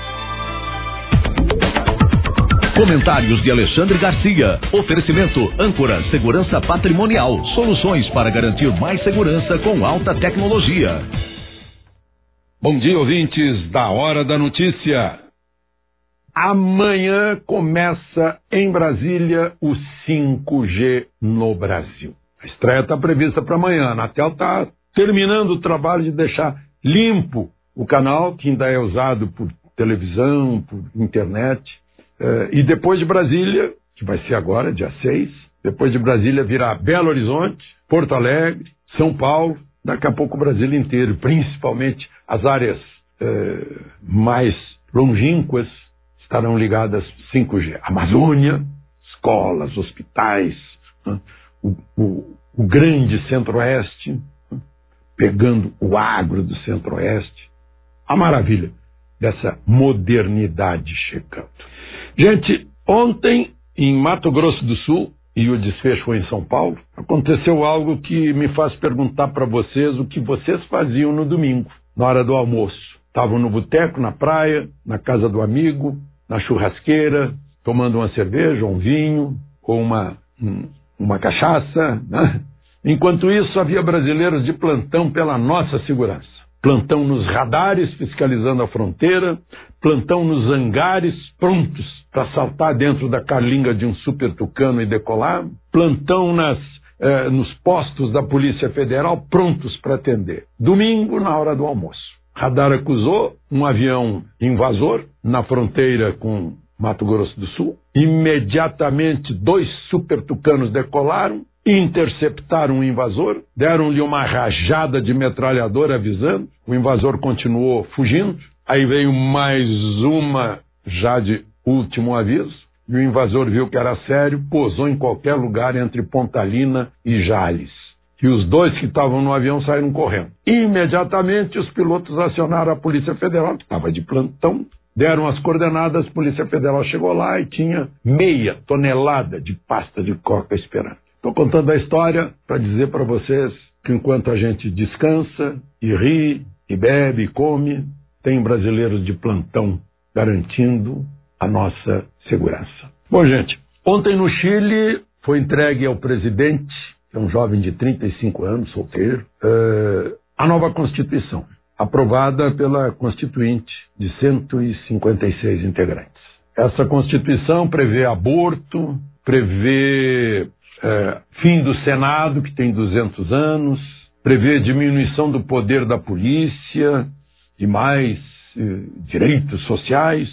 Comentários de Alexandre Garcia. Oferecimento Âncora Segurança Patrimonial. Soluções para garantir mais segurança com alta tecnologia. Bom dia, ouvintes da Hora da Notícia. Amanhã começa em Brasília o 5G no Brasil. A estreia está prevista para amanhã. A Anatel está terminando o trabalho de deixar limpo o canal, que ainda é usado por televisão, por internet. E depois de Brasília, que vai ser agora, dia 6, depois de Brasília virá Belo Horizonte, Porto Alegre, São Paulo, daqui a pouco o Brasil inteiro, principalmente as áreas mais longínquas, estarão ligadas 5G. Amazônia, escolas, hospitais, o grande Centro-Oeste, pegando o agro do Centro-Oeste. A maravilha dessa modernidade chegando. Gente, ontem em Mato Grosso do Sul, e o desfecho foi em São Paulo, aconteceu algo que me faz perguntar para vocês o que vocês faziam no domingo, na hora do almoço. Estavam no boteco, na praia, na casa do amigo, na churrasqueira, tomando uma cerveja, um vinho, ou uma cachaça, né? Enquanto isso, havia brasileiros de plantão pela nossa segurança. Plantão nos radares, fiscalizando a fronteira, plantão nos hangares, prontos para saltar dentro da carlinga de um super tucano e decolar, plantão nos postos da Polícia Federal, prontos para atender. Domingo, na hora do almoço. Radar acusou um avião invasor na fronteira com Mato Grosso do Sul. Imediatamente, 2 super tucanos decolaram, interceptaram o invasor, deram-lhe uma rajada de metralhadora avisando, o invasor continuou fugindo, aí veio mais uma já de último aviso, e o invasor viu que era sério, pousou em qualquer lugar entre Pontalina e Jales. E os 2 que estavam no avião saíram correndo. Imediatamente os pilotos acionaram a Polícia Federal, que estava de plantão, deram as coordenadas, a Polícia Federal chegou lá e tinha meia tonelada de pasta de coca esperando. Estou contando a história para dizer para vocês que enquanto a gente descansa e ri, e bebe, e come, tem brasileiros de plantão garantindo a nossa segurança. Bom, gente, ontem no Chile foi entregue ao presidente, que é um jovem de 35 anos, solteiro, a nova Constituição, aprovada pela Constituinte de 156 integrantes. Essa Constituição prevê aborto, prevê fim do Senado, que tem 200 anos, prevê diminuição do poder da polícia e mais direitos sociais.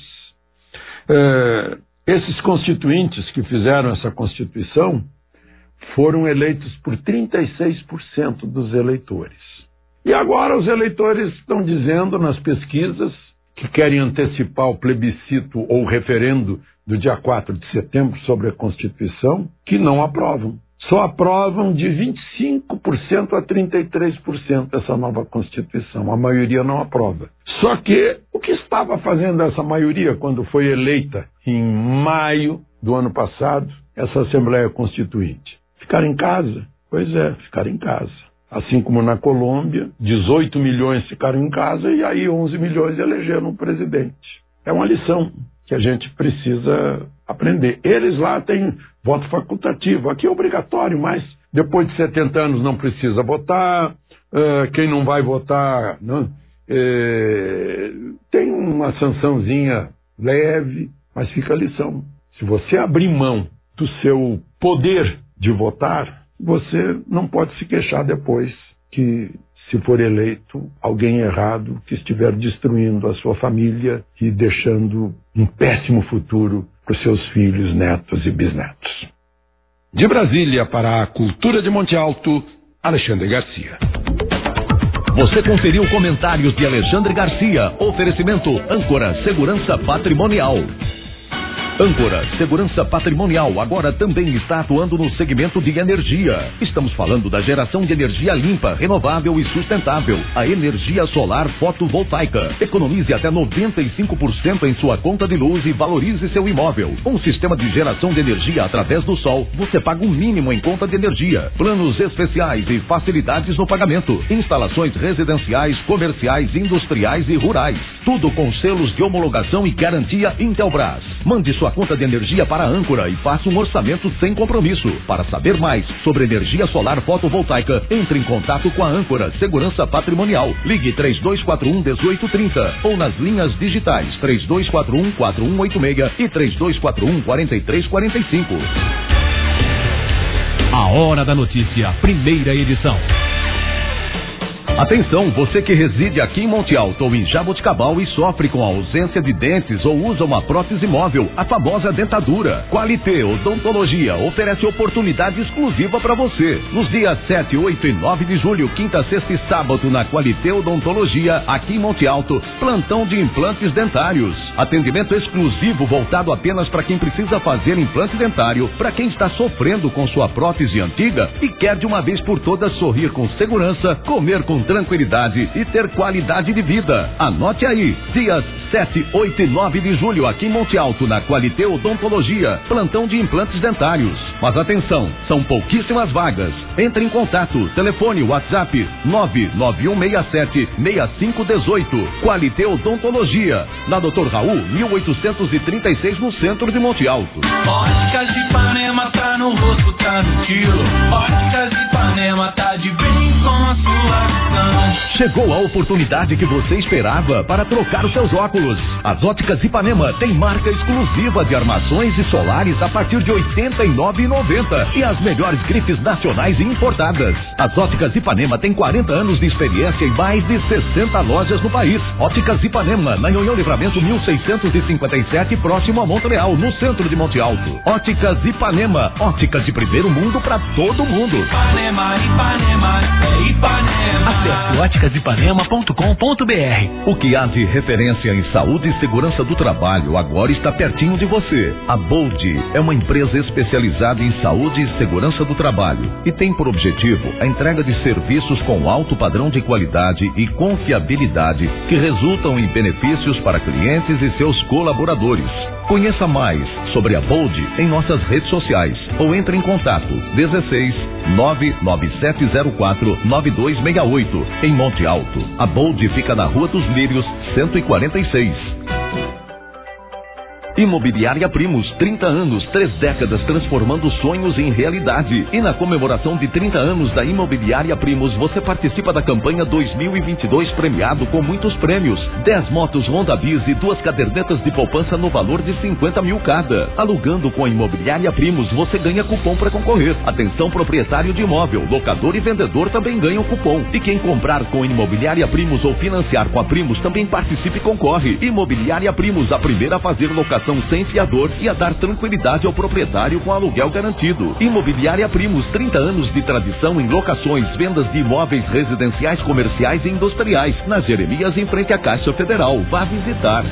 Esses constituintes que fizeram essa Constituição foram eleitos por 36% dos eleitores. E agora os eleitores estão dizendo nas pesquisas que querem antecipar o plebiscito ou o referendo do dia 4 de setembro sobre a Constituição, que não aprovam. Só aprovam de 25% a 33% essa nova Constituição. A maioria não aprova. Só que o que estava fazendo essa maioria quando foi eleita em maio do ano passado, essa Assembleia Constituinte? Ficar em casa? Pois é, ficar em casa. Assim como na Colômbia, 18 milhões ficaram em casa e aí 11 milhões elegeram um presidente. É uma lição que a gente precisa aprender. Eles lá têm voto facultativo, aqui é obrigatório, mas depois de 70 anos não precisa votar, quem não vai votar tem uma sançãozinha leve, mas fica a lição. Se você abrir mão do seu poder de votar, você não pode se queixar depois que, se for eleito, alguém errado que estiver destruindo a sua família e deixando um péssimo futuro para os seus filhos, netos e bisnetos. De Brasília para a Cultura de Monte Alto, Alexandre Garcia. Você conferiu comentários de Alexandre Garcia. Oferecimento Âncora Segurança Patrimonial. Âncora Segurança Patrimonial agora também está atuando no segmento de energia. Estamos falando da geração de energia limpa, renovável e sustentável. A energia solar fotovoltaica. Economize até 95% em sua conta de luz e valorize seu imóvel. Um sistema de geração de energia através do sol. Você paga um mínimo em conta de energia. Planos especiais e facilidades no pagamento. Instalações residenciais, comerciais, industriais e rurais. Tudo com selos de homologação e garantia Intelbras. Mande sua conta de energia para a Âncora e faça um orçamento sem compromisso. Para saber mais sobre energia solar fotovoltaica, entre em contato com a Âncora Segurança Patrimonial. Ligue 3241-1830 ou nas linhas digitais 3241-4186 e 3241-4345. A Hora da Notícia, primeira edição. Atenção, você que reside aqui em Monte Alto ou em Jaboticabal e sofre com a ausência de dentes ou usa uma prótese móvel, a famosa dentadura. Qualité Odontologia oferece oportunidade exclusiva para você. Nos dias 7, 8 e 9 de julho, quinta, sexta e sábado, na Qualité Odontologia, aqui em Monte Alto, plantão de implantes dentários. Atendimento exclusivo voltado apenas para quem precisa fazer implante dentário, para quem está sofrendo com sua prótese antiga e quer de uma vez por todas sorrir com segurança, comer com tranquilidade e ter qualidade de vida. Anote aí, dias 7, 8 e 9 de julho, aqui em Monte Alto, na Qualité Odontologia, plantão de implantes dentários. Mas atenção, são pouquíssimas vagas. Entre em contato, telefone WhatsApp 99167-6518. Qualité Odontologia, na Dr. Raul, 1836, no centro de Monte Alto. Óticas de Ipanema, tá no rosto, tá no estilo. Óticas de Ipanema, tá de bem com a sua visão. Chegou a oportunidade que você esperava para trocar os seus óculos. As Óticas Ipanema tem marca exclusiva de armações e solares a partir de R$ 89,90 e as melhores grifes nacionais e importadas. As Óticas Ipanema tem 40 anos de experiência e mais de 60 lojas no país. Óticas Ipanema, na Nhonhô Livramento 1657, próximo a Montreal, no centro de Monte Alto. Óticas Ipanema, óticas de primeiro mundo para todo mundo. Ipanema, Ipanema, é Ipanema. Acesse óticasipanema.com.br. O que há de referência em saúde e segurança do trabalho agora está pertinho de você. A Bold é uma empresa especializada em saúde e segurança do trabalho e tem por objetivo a entrega de serviços com alto padrão de qualidade e confiabilidade que resultam em benefícios para clientes e seus colaboradores. Conheça mais sobre a Bold em nossas redes sociais ou entre em contato 16 99704 9268 em Monte Alto. A Bold fica na Rua dos Lírios, 146. Imobiliária Primos, 30 anos, 3 décadas transformando sonhos em realidade. E na comemoração de 30 anos da Imobiliária Primos, você participa da campanha 2022 premiado com muitos prêmios. 10 motos Honda Bis e 2 cadernetas de poupança no valor de 50 mil cada. Alugando com a Imobiliária Primos, você ganha cupom para concorrer. Atenção proprietário de imóvel, locador e vendedor também ganham cupom. E quem comprar com Imobiliária Primos ou financiar com a Primos também participe e concorre. Imobiliária Primos, a primeira a fazer locação sem fiador e a dar tranquilidade ao proprietário com aluguel garantido. Imobiliária Primos, 30 anos de tradição em locações, vendas de imóveis residenciais, comerciais e industriais. Na Jeremias, em frente à Caixa Federal. Vá visitar.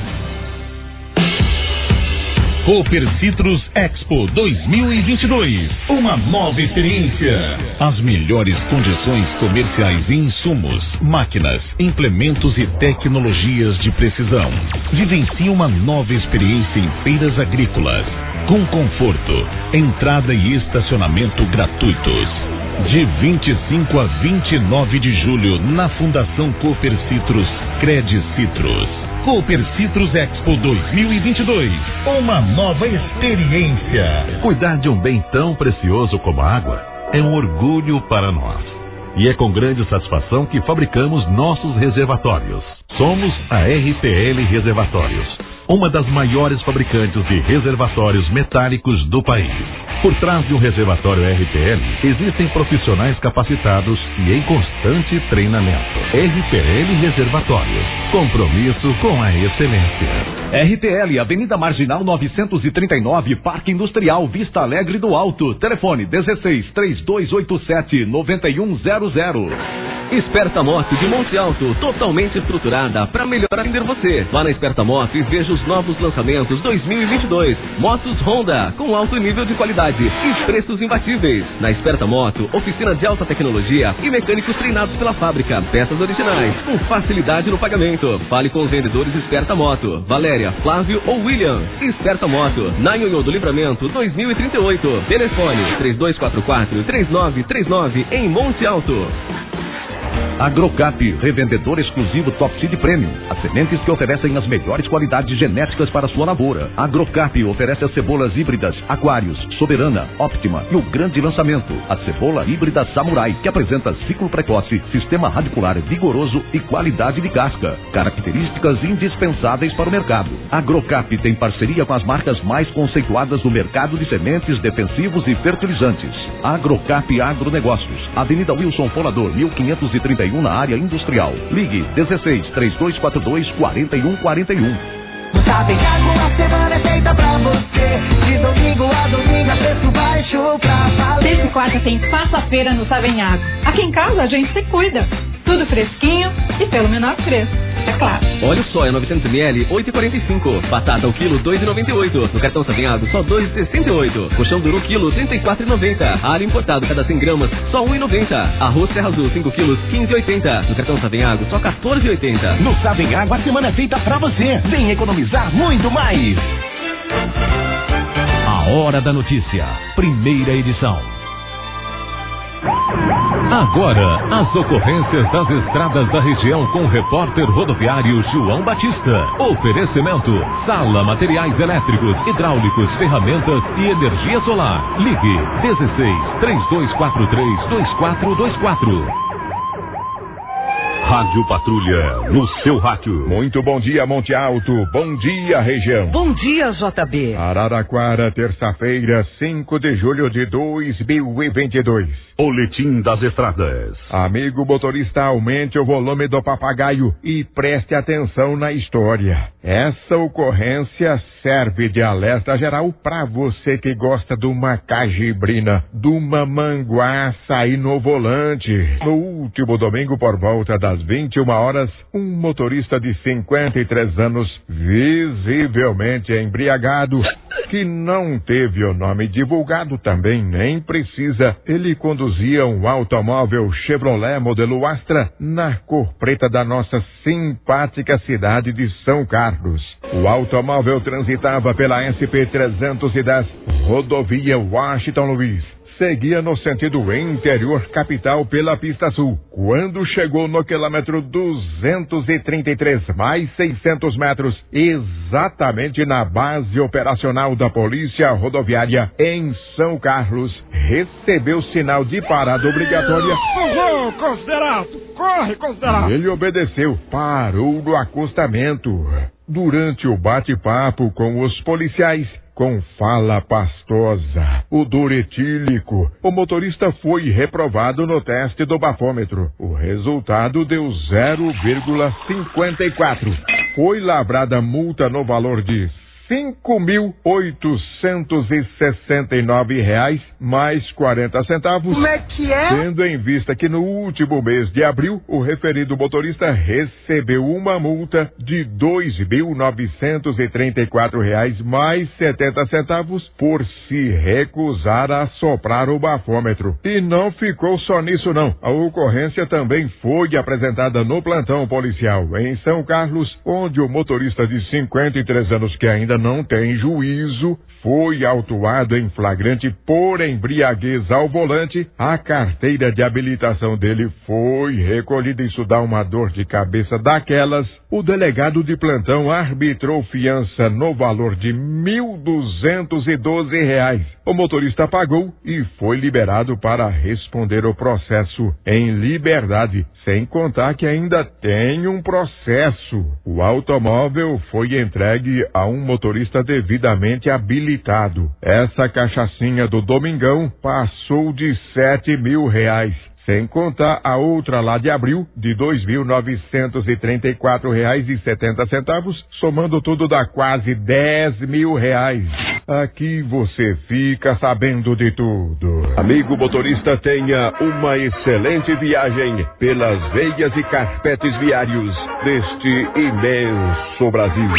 Cooper Citrus Expo 2022. Uma nova experiência. As melhores condições comerciais e insumos, máquinas, implementos e tecnologias de precisão. Vivencie uma nova experiência em feiras agrícolas, com conforto, entrada e estacionamento gratuitos. De 25 a 29 de julho, na Fundação Cooper Citrus, Cred Citrus. Cooper Citrus Expo 2022. Uma nova experiência. Cuidar de um bem tão precioso como a água é um orgulho para nós. E é com grande satisfação que fabricamos nossos reservatórios. Somos a RPL Reservatórios, uma das maiores fabricantes de reservatórios metálicos do país. Por trás de um reservatório RPL, existem profissionais capacitados e em constante treinamento. RPL Reservatórios, compromisso com a excelência. RPL, Avenida Marginal 939, Parque Industrial, Vista Alegre do Alto. Telefone 16 3287 9100. Esperta Moto de Monte Alto, totalmente estruturada para melhor atender você. Vá na Esperta Moto e veja os novos lançamentos 2022. Motos Honda, com alto nível de qualidade e preços imbatíveis. Na Esperta Moto, oficina de alta tecnologia e mecânicos treinados pela fábrica. Peças originais, com facilidade no pagamento. Fale com os vendedores Esperta Moto, Valéria, Flávio ou William. Esperta Moto, na Nhonhô do Livramento 2038. Telefone 3244-3939 em Monte Alto. Agrocap, revendedor exclusivo Top Seed Premium. As sementes que oferecem as melhores qualidades genéticas para sua lavoura. Agrocap oferece as cebolas híbridas Aquários, Soberana, Optima e o grande lançamento, a cebola híbrida Samurai, que apresenta ciclo precoce, sistema radicular vigoroso e qualidade de casca. Características indispensáveis para o mercado. Agrocap tem parceria com as marcas mais conceituadas do mercado de sementes, defensivos e fertilizantes. Agrocap Agronegócios, Avenida Wilson Folador, 1531, na área industrial. Ligue 16-3242-4141. No Savenhago a semana é feita pra você. De domingo a domingo, preço baixo pra valer. Terça e quarta tem Faça-feira no Savenhago. Aqui em casa a gente se cuida. Tudo fresquinho e pelo menor preço, é claro. Óleo soia 900ml, 8,45. Batata ao quilo, 2,98. No cartão Savenhago, só 2,68. Colchão duro quilo, 34,90. Alho importado, cada 100 gramas, só 1,90. Arroz Serra Azul, 5 quilos, 15,80. No cartão Savenhago, só 14,80. No Savenhago, a semana é feita pra você. Vem economizar muito mais. A Hora da Notícia, primeira edição. Agora, as ocorrências das estradas da região com o repórter rodoviário João Batista. Oferecimento: Sala Materiais Elétricos, Hidráulicos, Ferramentas e Energia Solar. Ligue 16-3243-2424. Rádio Patrulha, no seu rádio. Muito bom dia, Monte Alto. Bom dia, região. Bom dia, JB. Araraquara, terça-feira, 5 de julho de 2022. Boletim das estradas. Amigo motorista, aumente o volume do papagaio e preste atenção na história. Essa ocorrência serve de alerta geral para você que gosta de uma cajibrina, de uma manguaça aí no volante. No último domingo, por volta das 21 horas, um motorista de 53 anos, visivelmente embriagado, que não teve o nome divulgado, também nem precisa, ele conduzia um automóvel Chevrolet modelo Astra na cor preta da nossa simpática cidade de São Carlos. O automóvel transitava pela SP-310, rodovia Washington Luiz. Seguia no sentido interior capital pela pista sul. Quando chegou no quilômetro 233, mais 600 metros, exatamente na base operacional da Polícia Rodoviária em São Carlos, recebeu sinal de parada obrigatória. Considerado! Corre, considerado! Ele obedeceu, parou no acostamento. Durante o bate-papo com os policiais, com fala pastosa, odor etílico, o motorista foi reprovado no teste do bafômetro. O resultado deu 0,54. Foi lavrada multa no valor de R$5.869 mais 40 centavos. Como é que é? Tendo em vista que no último mês de abril, o referido motorista recebeu uma multa de R$2.934 mais 70 centavos por se recusar a soprar o bafômetro. E não ficou só nisso não. A ocorrência também foi apresentada no plantão policial em São Carlos, onde o motorista de 53 anos, que ainda não tem juízo, foi autuado em flagrante por embriaguez ao volante. A carteira de habilitação dele foi recolhida. Isso dá uma dor de cabeça daquelas. O delegado de plantão arbitrou fiança no valor de R$1.212. O motorista pagou e foi liberado para responder o processo em liberdade, sem contar que ainda tem um processo. O automóvel foi entregue a um motorista devidamente habilitado. Essa cachaçinha do domingão passou de R$7.000. Sem contar a outra lá de abril, de R$ 2.934,70, somando tudo dá quase R$ 10.000. Aqui você fica sabendo de tudo. Amigo motorista, tenha uma excelente viagem pelas veias e carpetes viários deste imenso Brasil.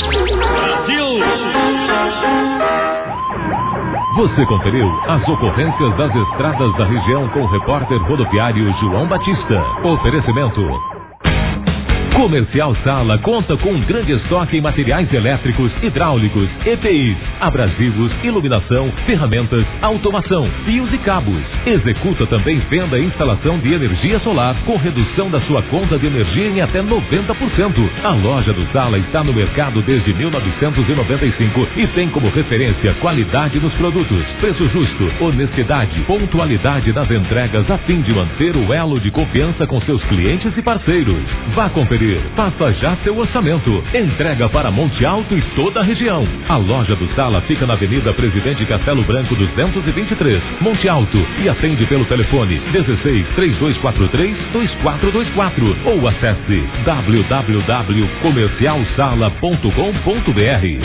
Você conferiu as ocorrências das estradas da região com o repórter rodoviário João Batista. Oferecimento. Comercial Sala conta com um grande estoque em materiais elétricos, hidráulicos, EPIs, abrasivos, iluminação, ferramentas, automação, fios e cabos. Executa também venda e instalação de energia solar com redução da sua conta de energia em até 90%. A loja do Sala está no mercado desde 1995 e tem como referência qualidade nos produtos, preço justo, honestidade, pontualidade nas entregas a fim de manter o elo de confiança com seus clientes e parceiros. Vá conferir. Faça já seu orçamento. Entrega para Monte Alto e toda a região. A loja do Sala fica na Avenida Presidente Castelo Branco 223, Monte Alto, e atende pelo telefone 16-3243-2424 ou acesse www.comercialsala.com.br.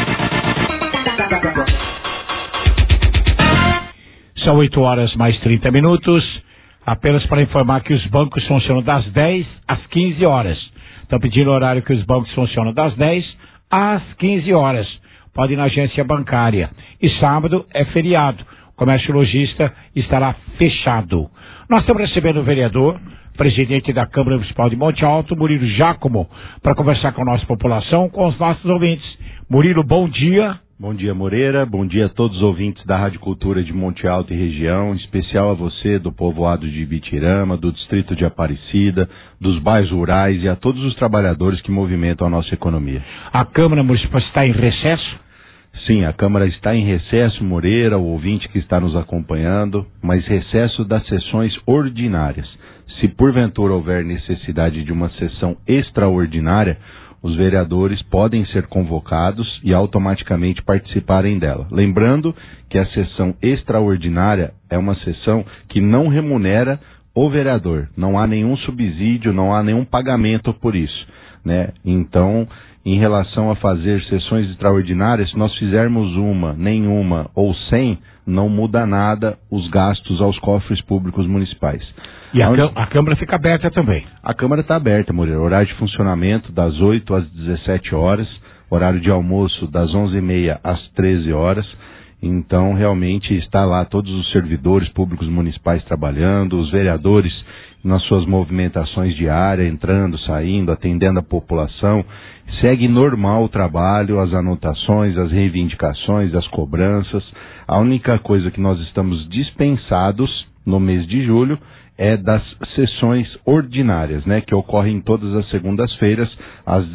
São 8h mais 30. Apenas para informar que os bancos funcionam das 10 às 15 horas. Estão pedindo o horário que os bancos funcionam das 10 às 15 horas. Pode ir na agência bancária. E sábado é feriado. O comércio lojista estará fechado. Nós estamos recebendo o vereador, presidente da Câmara Municipal de Monte Alto, Murilo Giacomo, para conversar com a nossa população, com os nossos ouvintes. Murilo, bom dia. Bom dia, Moreira. Bom dia a todos os ouvintes da Rádio Cultura de Monte Alto e região, em especial a você do povoado de Ibitirama, do distrito de Aparecida, dos bairros rurais e a todos os trabalhadores que movimentam a nossa economia. A Câmara Municipal está em recesso? Sim, a Câmara está em recesso, Moreira, o ouvinte que está nos acompanhando, mas recesso das sessões ordinárias. Se porventura houver necessidade de uma sessão extraordinária, os vereadores podem ser convocados e automaticamente participarem dela. Lembrando que a sessão extraordinária é uma sessão que não remunera o vereador. Não há nenhum subsídio, não há nenhum pagamento por isso, né? Então, em relação a fazer sessões extraordinárias, se nós fizermos uma, nenhuma ou 100, não muda nada os gastos aos cofres públicos municipais. E a Câmara fica aberta também? A Câmara está aberta, Moreira. Horário de funcionamento das 8 às 17 horas, horário de almoço das 11h30 às 13 horas. Então, realmente está lá todos os servidores públicos municipais trabalhando, os vereadores nas suas movimentações diárias, entrando, saindo, atendendo a população. Segue normal o trabalho, as anotações, as reivindicações, as cobranças. A única coisa que nós estamos dispensados no mês de julho é das sessões ordinárias, né, que ocorrem todas as segundas-feiras às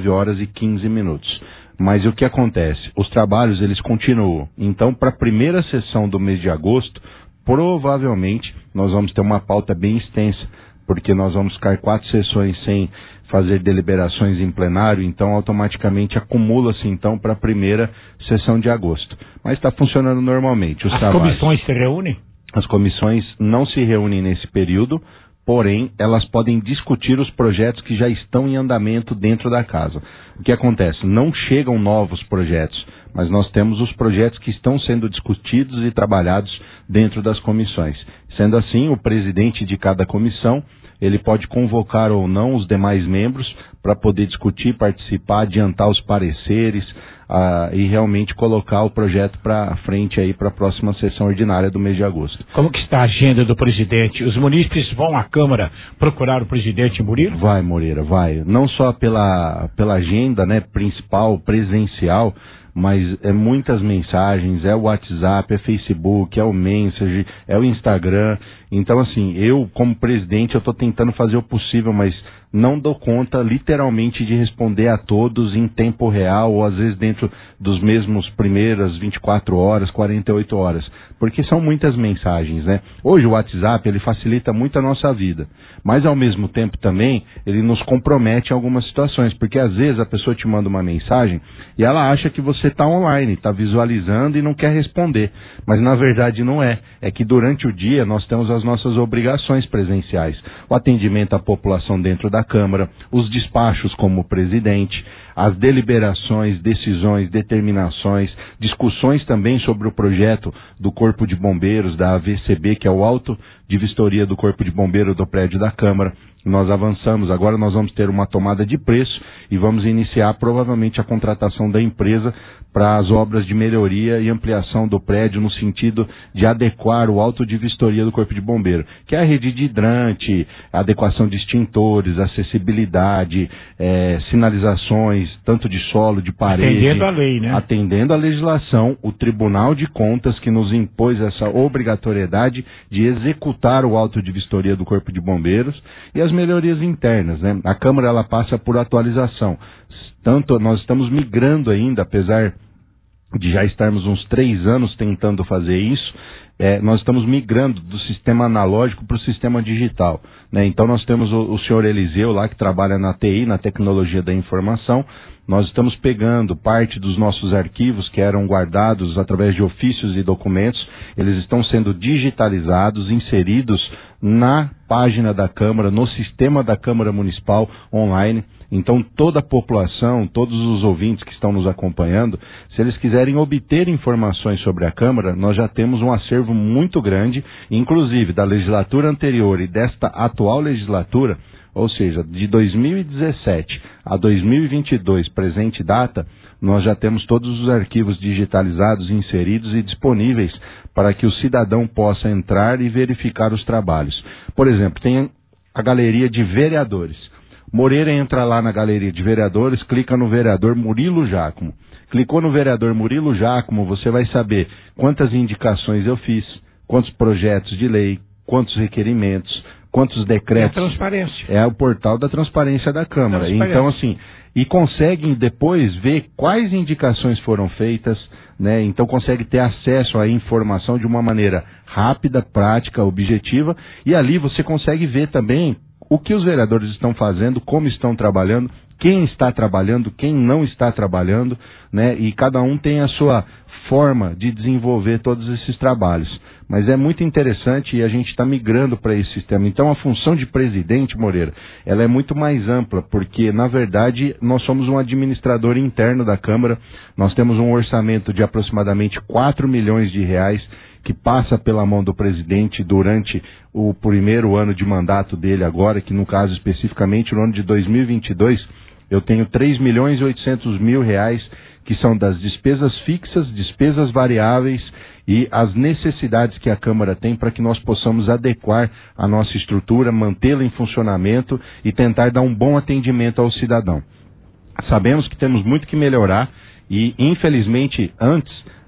19h15. Mas o que acontece? Os trabalhos, eles continuam. Então, para a primeira sessão do mês de agosto, provavelmente nós vamos ter uma pauta bem extensa, porque nós vamos ficar 4 sessões sem fazer deliberações em plenário, então automaticamente acumula-se então para a primeira sessão de agosto. Mas está funcionando normalmente. As comissões se reúnem? As comissões não se reúnem nesse período, porém, elas podem discutir os projetos que já estão em andamento dentro da casa. O que acontece? Não chegam novos projetos, mas nós temos os projetos que estão sendo discutidos e trabalhados dentro das comissões. Sendo assim, o presidente de cada comissão, ele pode convocar ou não os demais membros para poder discutir, participar, adiantar os pareceres, e realmente colocar o projeto para frente aí para a próxima sessão ordinária do mês de agosto. Como que está a agenda do presidente? Os munícipes vão à Câmara procurar o presidente Murilo? Vai, Moreira, vai. Não só pela agenda, né, principal, presencial, mas é muitas mensagens, é o WhatsApp, é Facebook, é o Messenger, é o Instagram. Então, assim, eu como presidente, eu estou tentando fazer o possível, mas não dou conta literalmente de responder a todos em tempo real, ou às vezes dentro dos mesmos primeiras 24 horas, 48 horas, porque são muitas mensagens, né? Hoje o WhatsApp, ele facilita muito a nossa vida, mas ao mesmo tempo também, ele nos compromete em algumas situações, porque às vezes a pessoa te manda uma mensagem e ela acha que você está online, está visualizando e não quer responder, mas na verdade não é. É que durante o dia nós temos as as nossas obrigações presenciais. O atendimento à população dentro da Câmara, os despachos como presidente, as deliberações, decisões, determinações, discussões também sobre o projeto do Corpo de Bombeiros, da AVCB, que é o Auto de Vistoria do Corpo de Bombeiro do prédio da Câmara. Nós avançamos, agora nós vamos ter uma tomada de preço e vamos iniciar provavelmente a contratação da empresa para as obras de melhoria e ampliação do prédio no sentido de adequar o auto de vistoria do Corpo de Bombeiro, que é a rede de hidrante, a adequação de extintores, acessibilidade, sinalizações, tanto de solo, de parede. Atendendo a lei, né? Atendendo a legislação, o Tribunal de Contas que nos impôs essa obrigatoriedade de executar o auto de vistoria do Corpo de Bombeiros e as melhorias internas, né? A Câmara, ela passa por atualização. Tanto nós estamos migrando ainda, apesar de já estarmos uns 3 anos tentando fazer isso, nós estamos migrando do sistema analógico para o sistema digital, né? Então nós temos o senhor Eliseu lá que trabalha na TI, na tecnologia da informação. Nós estamos pegando parte dos nossos arquivos que eram guardados através de ofícios e documentos, eles estão sendo digitalizados, inseridos na página da Câmara, no sistema da Câmara Municipal online. Então toda a população, todos os ouvintes que estão nos acompanhando, se eles quiserem obter informações sobre a Câmara, nós já temos um acervo muito grande, inclusive da legislatura anterior e desta atual legislatura, ou seja, de 2017 a 2022, presente data, nós já temos todos os arquivos digitalizados, inseridos e disponíveis para que o cidadão possa entrar e verificar os trabalhos. Por exemplo, tem a galeria de vereadores. Moreira entra lá na galeria de vereadores, clica no vereador Murilo Giacomo. Clicou no vereador Murilo Giacomo, você vai saber quantas indicações eu fiz, quantos projetos de lei, quantos requerimentos, quantos decretos. É a transparência. É o portal da transparência da Câmara. Então, assim, e conseguem depois ver quais indicações foram feitas, né? Então consegue ter acesso à informação de uma maneira rápida, prática, objetiva, e ali você consegue ver também o que os vereadores estão fazendo, como estão trabalhando, quem está trabalhando, quem não está trabalhando, né? E cada um tem a sua forma de desenvolver todos esses trabalhos. Mas é muito interessante e a gente está migrando para esse sistema. Então a função de presidente, Moreira, ela é muito mais ampla, porque na verdade nós somos um administrador interno da Câmara, nós temos um orçamento de aproximadamente 4 milhões de reais que passa pela mão do presidente durante o primeiro ano de mandato dele agora, que no caso especificamente no ano de 2022, eu tenho 3 milhões e 800 mil reais, que são das despesas fixas, despesas variáveis e as necessidades que a Câmara tem para que nós possamos adequar a nossa estrutura, mantê-la em funcionamento e tentar dar um bom atendimento ao cidadão. Sabemos que temos muito que melhorar e, infelizmente, antes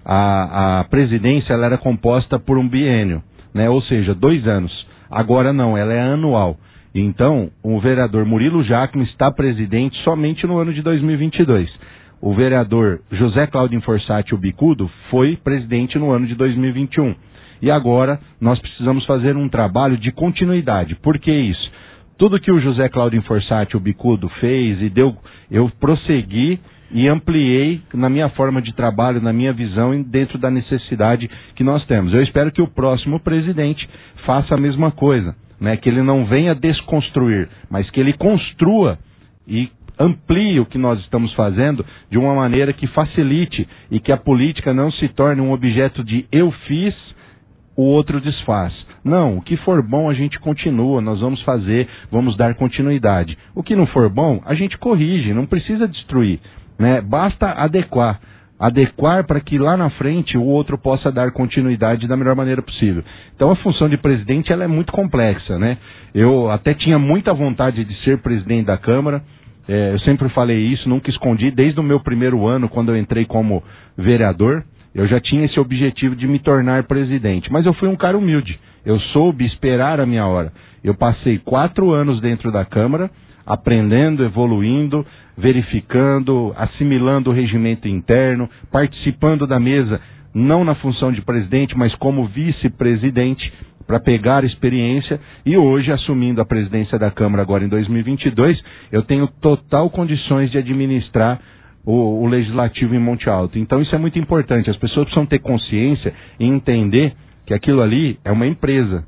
a presidência ela era composta por um biênio, né? Ou seja, 2 anos. Agora não, ela é anual. Então, o vereador Murilo Giacomo está presidente somente no ano de 2022. O vereador José Cláudio Inforsati, o Bicudo, foi presidente no ano de 2021. E agora nós precisamos fazer um trabalho de continuidade. Por que isso? Tudo que o José Cláudio Inforsati, o Bicudo, fez e deu, eu prossegui e ampliei na minha forma de trabalho, na minha visão e dentro da necessidade que nós temos. Eu espero que o próximo presidente faça a mesma coisa, né? Que ele não venha desconstruir, mas que ele construa e amplie o que nós estamos fazendo de uma maneira que facilite e que a política não se torne um objeto de eu fiz, o outro desfaz. Não, o que for bom a gente continua, nós vamos fazer, vamos dar continuidade. O que não for bom, a gente corrige, não precisa destruir, né? Basta adequar. Adequar para que lá na frente o outro possa dar continuidade da melhor maneira possível. Então a função de presidente ela é muito complexa, né? Eu até tinha muita vontade de ser presidente da Câmara. Eu sempre falei isso, nunca escondi, desde o meu primeiro ano, quando eu entrei como vereador, eu já tinha esse objetivo de me tornar presidente. Mas eu fui um cara humilde, eu soube esperar a minha hora. Eu passei 4 anos dentro da Câmara, aprendendo, evoluindo, verificando, assimilando o regimento interno, participando da mesa, não na função de presidente, mas como vice-presidente, para pegar experiência, e hoje, assumindo a presidência da Câmara agora em 2022, eu tenho total condições de administrar o Legislativo em Monte Alto. Então isso é muito importante, as pessoas precisam ter consciência e entender que aquilo ali é uma empresa.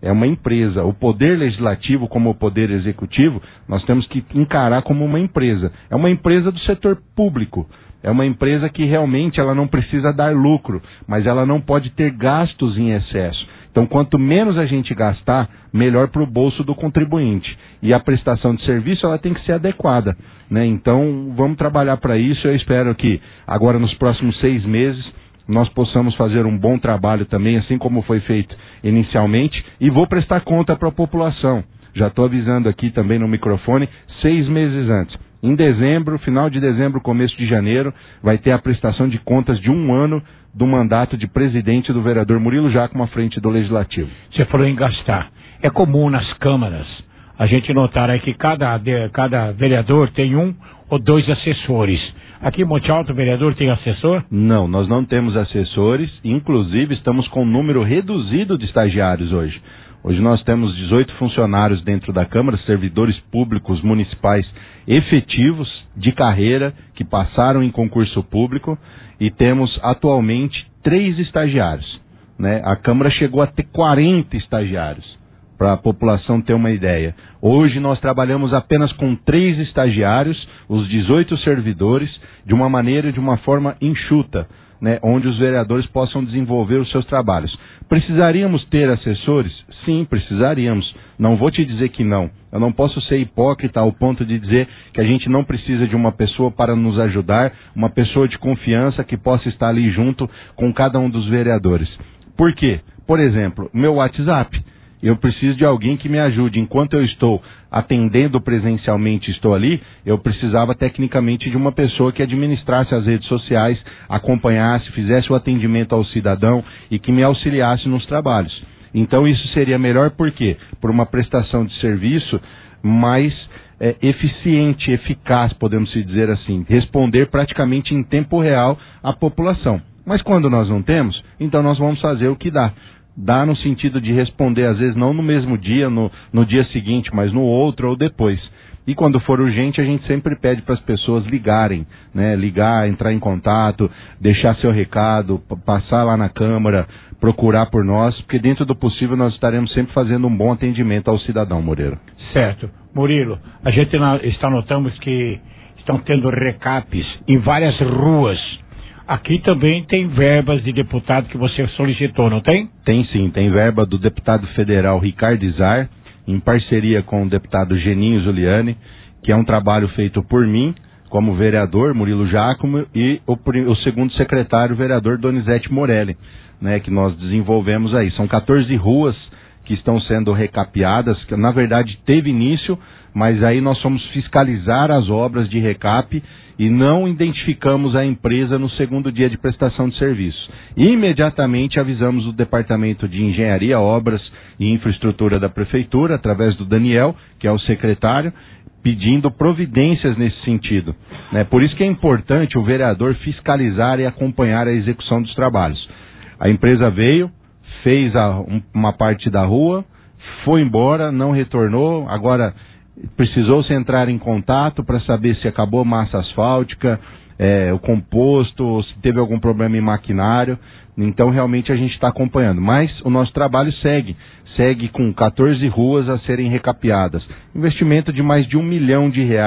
é uma empresa. O poder legislativo, como o poder executivo, nós temos que encarar como uma empresa. É uma empresa do setor público. É uma empresa que realmente ela não precisa dar lucro, mas ela não pode ter gastos em excesso. Então, quanto menos a gente gastar, melhor para o bolso do contribuinte. E a prestação de serviço ela tem que ser adequada, né? Então, vamos trabalhar para isso. Eu espero que agora nos próximos 6 meses nós possamos fazer um bom trabalho também, assim como foi feito inicialmente, e vou prestar conta para a população. Já estou avisando aqui também no microfone, 6 meses antes. Em dezembro, final de dezembro, começo de janeiro, vai ter a prestação de contas de 1 ano do mandato de presidente do vereador Murilo Jacome à frente do Legislativo. Você falou em gastar. É comum nas câmaras a gente notar aí que cada vereador tem 1 ou 2 assessores. Aqui em Monte Alto, o vereador tem assessor? Não, nós não temos assessores, inclusive estamos com um número reduzido de estagiários hoje. Hoje nós temos 18 funcionários dentro da Câmara, servidores públicos municipais efetivos, de carreira, que passaram em concurso público, e temos atualmente 3 estagiários, né? A Câmara chegou a ter 40 estagiários, para a população ter uma ideia. Hoje nós trabalhamos apenas com 3 estagiários, os 18 servidores, de uma forma enxuta, né, onde os vereadores possam desenvolver os seus trabalhos. Precisaríamos ter assessores? Sim, precisaríamos. Não vou te dizer que não. Eu não posso ser hipócrita ao ponto de dizer que a gente não precisa de uma pessoa para nos ajudar, uma pessoa de confiança que possa estar ali junto com cada um dos vereadores. Por quê? Por exemplo, meu WhatsApp. Eu preciso de alguém que me ajude. Enquanto eu estou atendendo presencialmente, estou ali, eu precisava tecnicamente de uma pessoa que administrasse as redes sociais, acompanhasse, fizesse o atendimento ao cidadão e que me auxiliasse nos trabalhos. Então isso seria melhor por quê? Por uma prestação de serviço mais eficiente, eficaz, podemos dizer assim, responder praticamente em tempo real à população. Mas quando nós não temos, então nós vamos fazer o que dá. Dá no sentido de responder, às vezes não no mesmo dia, no dia seguinte, mas no outro ou depois. E quando for urgente, a gente sempre pede para as pessoas ligarem, né? Ligar, entrar em contato, deixar seu recado, passar lá na Câmara, procurar por nós, porque dentro do possível nós estaremos sempre fazendo um bom atendimento ao cidadão, Moreira. Certo. Murilo, a gente notamos que estão tendo recapes em várias ruas. Aqui também tem verbas de deputado que você solicitou, não tem? Tem sim, tem verba do deputado federal Ricardo Izar, em parceria com o deputado Geninho Zuliani, que é um trabalho feito por mim, como vereador, Murilo Jacome, e o segundo secretário, o vereador Donizete Morelli, né, que nós desenvolvemos aí. São 14 ruas que estão sendo recapeadas, que na verdade teve início, mas aí nós fomos fiscalizar as obras de recap e não identificamos a empresa no segundo dia de prestação de serviço. Imediatamente avisamos o Departamento de Engenharia, Obras e Infraestrutura da Prefeitura, através do Daniel, que é o secretário, pedindo providências nesse sentido, né? Por isso que é importante o vereador fiscalizar e acompanhar a execução dos trabalhos. A empresa veio, fez uma parte da rua, foi embora, não retornou, agora precisou-se entrar em contato para saber se acabou a massa asfáltica, o composto, se teve algum problema em maquinário. Então realmente a gente está acompanhando, mas o nosso trabalho segue com 14 ruas a serem recapeadas, investimento de mais de R$1 milhão,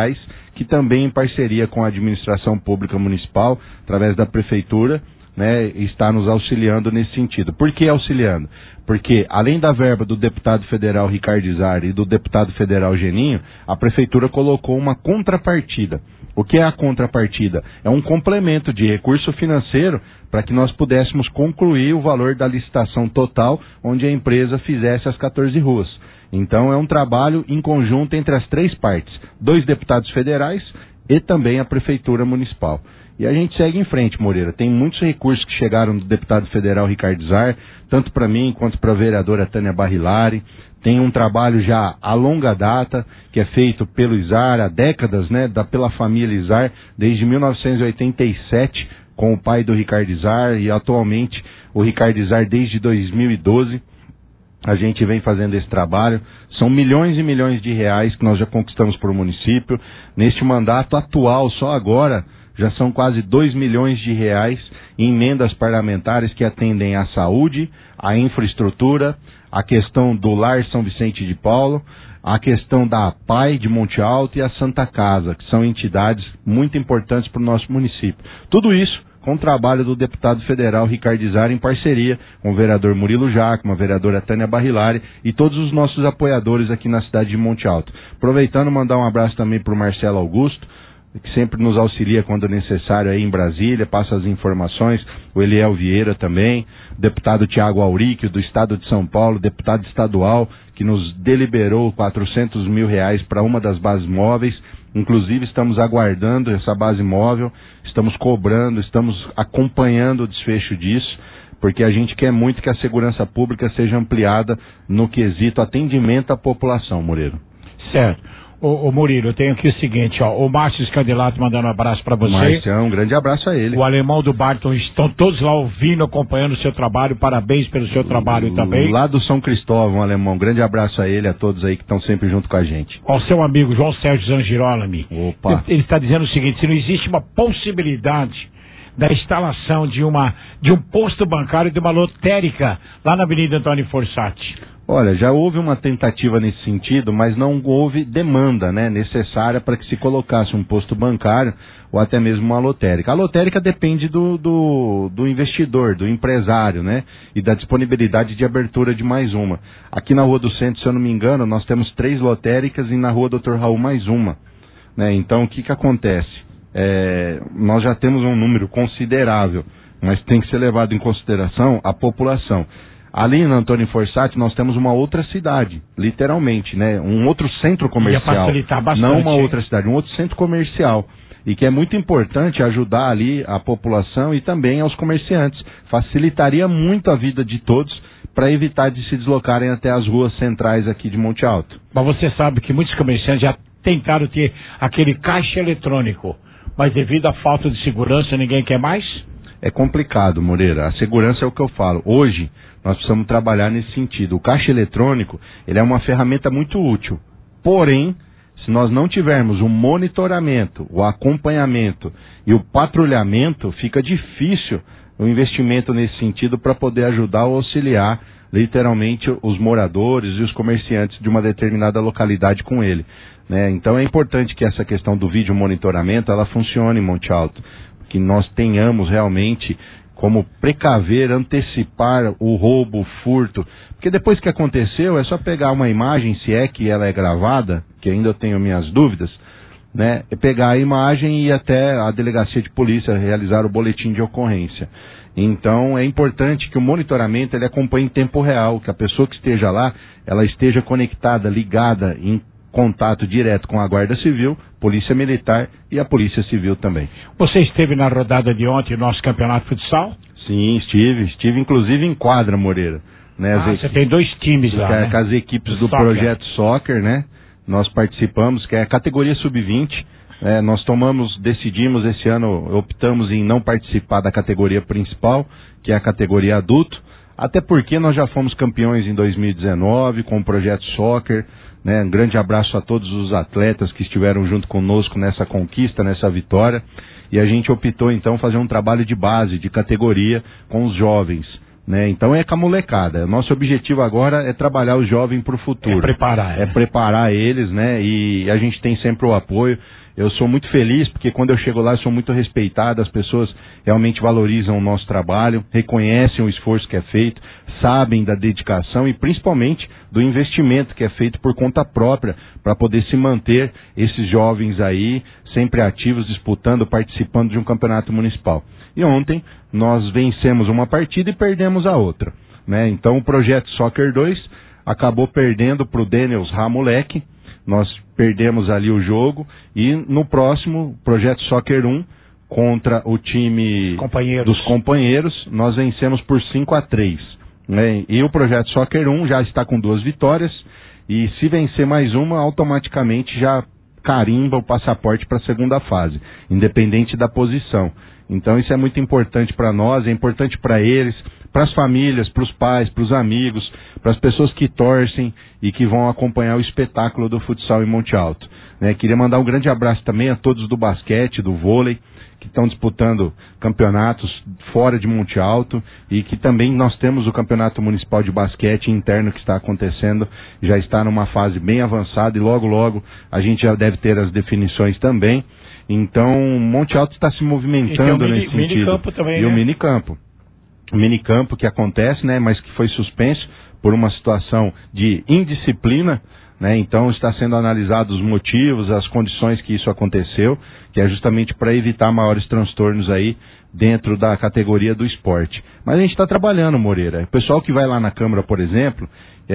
que também em parceria com a administração pública municipal, através da prefeitura, né, está nos auxiliando nesse sentido. Por que auxiliando? Porque além da verba do deputado federal Ricardo Izar e do deputado federal Geninho, a prefeitura colocou uma contrapartida. O que é a contrapartida? É um complemento de recurso financeiro para que nós pudéssemos concluir o valor da licitação total, onde a empresa fizesse as 14 ruas. Então é um trabalho em conjunto entre as 3 partes, 2 deputados federais e também a prefeitura municipal. E a gente segue em frente, Moreira. Tem muitos recursos que chegaram do deputado federal Ricardo Izar, tanto para mim quanto para a vereadora Tânia Barrilari. Tem um trabalho já a longa data, que é feito pelo Izar há décadas, né, pela família Izar, desde 1987, com o pai do Ricardo Izar, e atualmente o Ricardo Izar desde 2012. A gente vem fazendo esse trabalho. São milhões e milhões de reais que nós já conquistamos para o município. Neste mandato atual, só agora, já são quase 2 milhões de reais em emendas parlamentares que atendem à saúde, à infraestrutura, a questão do Lar São Vicente de Paulo, a questão da APAI de Monte Alto e a Santa Casa, que são entidades muito importantes para o nosso município. Tudo isso com o trabalho do deputado federal Ricardo Izar em parceria com o vereador Murilo Jacoma, a vereadora Tânia Barrilari e todos os nossos apoiadores aqui na cidade de Monte Alto. Aproveitando, mandar um abraço também para o Marcelo Augusto, que sempre nos auxilia quando necessário aí em Brasília, passa as informações, o Eliel Vieira também, o deputado Tiago Auríquio, do estado de São Paulo, deputado estadual, que nos deliberou 400 mil reais para uma das bases móveis. Inclusive estamos aguardando essa base móvel, estamos cobrando, estamos acompanhando o desfecho disso, porque a gente quer muito que a segurança pública seja ampliada no quesito atendimento à população, Moreira. Certo. Ô Murilo, eu tenho aqui o seguinte, ó, o Márcio Escandelato mandando um abraço pra você. Marcião, um grande abraço a ele. O alemão do Barton, estão todos lá ouvindo, acompanhando o seu trabalho, parabéns pelo seu trabalho também. Lá do São Cristóvão, alemão, um grande abraço a ele, a todos aí que estão sempre junto com a gente. Ao seu amigo João Sérgio Zangirolami. Opa. Ele está dizendo o seguinte, se não existe uma possibilidade da instalação de um posto bancário, de uma lotérica lá na Avenida Antônio Fossati. Olha, já houve uma tentativa nesse sentido, mas não houve demanda, né, necessária para que se colocasse um posto bancário ou até mesmo uma lotérica. A lotérica depende do investidor, do empresário, né, e da disponibilidade de abertura de mais uma. Aqui na Rua do Centro, se eu não me engano, nós temos 3 lotéricas e na Rua Dr. Raul mais uma, né. Então, o que acontece? Nós já temos um número considerável, mas tem que ser levado em consideração a população. Ali na Antônio Fossati nós temos uma outra cidade, literalmente, né? Um outro centro comercial. Ia facilitar bastante, não uma outra cidade, um outro centro comercial. E que é muito importante ajudar ali a população e também aos comerciantes. Facilitaria muito a vida de todos para evitar de se deslocarem até as ruas centrais aqui de Monte Alto. Mas você sabe que muitos comerciantes já tentaram ter aquele caixa eletrônico, mas devido à falta de segurança ninguém quer mais? É complicado, Moreira. A segurança é o que eu falo. Hoje nós precisamos trabalhar nesse sentido. O caixa eletrônico, ele é uma ferramenta muito útil. Porém, se nós não tivermos o monitoramento, o acompanhamento e o patrulhamento, fica difícil o investimento nesse sentido para poder ajudar ou auxiliar literalmente os moradores e os comerciantes de uma determinada localidade com ele, né? Então é importante que essa questão do vídeo monitoramento ela funcione em Monte Alto, que nós tenhamos realmente como precaver, antecipar o roubo, o furto, porque depois que aconteceu é só pegar uma imagem, se é que ela é gravada, que ainda eu tenho minhas dúvidas, né, é pegar a imagem e ir até a delegacia de polícia realizar o boletim de ocorrência. Então é importante que o monitoramento ele acompanhe em tempo real, que a pessoa que esteja lá, ela esteja conectada, ligada, em contato direto com a Guarda Civil, Polícia Militar e a Polícia Civil também. Você esteve na rodada de ontem no nosso campeonato de futsal? Sim, estive inclusive em quadra, Moreira. Né, você tem 2 times lá, né? Com as equipes do Projeto Soccer, né? Nós participamos, que é a categoria Sub-20. Nós decidimos esse ano, optamos em não participar da categoria principal, que é a categoria adulto, até porque nós já fomos campeões em 2019 com o Projeto Soccer, né? Um grande abraço a todos os atletas que estiveram junto conosco nessa conquista, nessa vitória, e a gente optou então fazer um trabalho de base, de categoria com os jovens, né? Então é com a molecada. Nosso objetivo agora é trabalhar os jovens para o futuro. É preparar eles, né? E a gente tem sempre o apoio. Eu sou muito feliz porque quando eu chego lá eu sou muito respeitado, as pessoas realmente valorizam o nosso trabalho, reconhecem o esforço que é feito, sabem da dedicação e principalmente do investimento que é feito por conta própria para poder se manter esses jovens aí sempre ativos, disputando, participando de um campeonato municipal. E ontem nós vencemos uma partida e perdemos a outra, né? Então o Projeto Soccer 2 acabou perdendo para o Daniels Ramoleque. Nós perdemos ali o jogo e no próximo, Projeto Soccer 1, contra o time dos companheiros, nós vencemos por 5-3. Né? E o Projeto Soccer 1 já está com 2 vitórias e se vencer mais uma, automaticamente já carimba o passaporte para a segunda fase, independente da posição. Então isso é muito importante para nós, é importante para eles, para as famílias, para os pais, para os amigos, para as pessoas que torcem e que vão acompanhar o espetáculo do futsal em Monte Alto. Né? Queria mandar um grande abraço também a todos do basquete, do vôlei, que estão disputando campeonatos fora de Monte Alto e que também nós temos o campeonato municipal de basquete interno que está acontecendo, já está numa fase bem avançada e logo logo a gente já deve ter as definições também. Então Monte Alto está se movimentando nesse sentido. Minicampo também, e né? o minicampo que acontece, né, mas que foi suspenso por uma situação de indisciplina, né? Então está sendo analisados os motivos, as condições que isso aconteceu, que é justamente para evitar maiores transtornos aí dentro da categoria do esporte. Mas a gente está trabalhando, Moreira. O pessoal que vai lá na Câmara, por exemplo,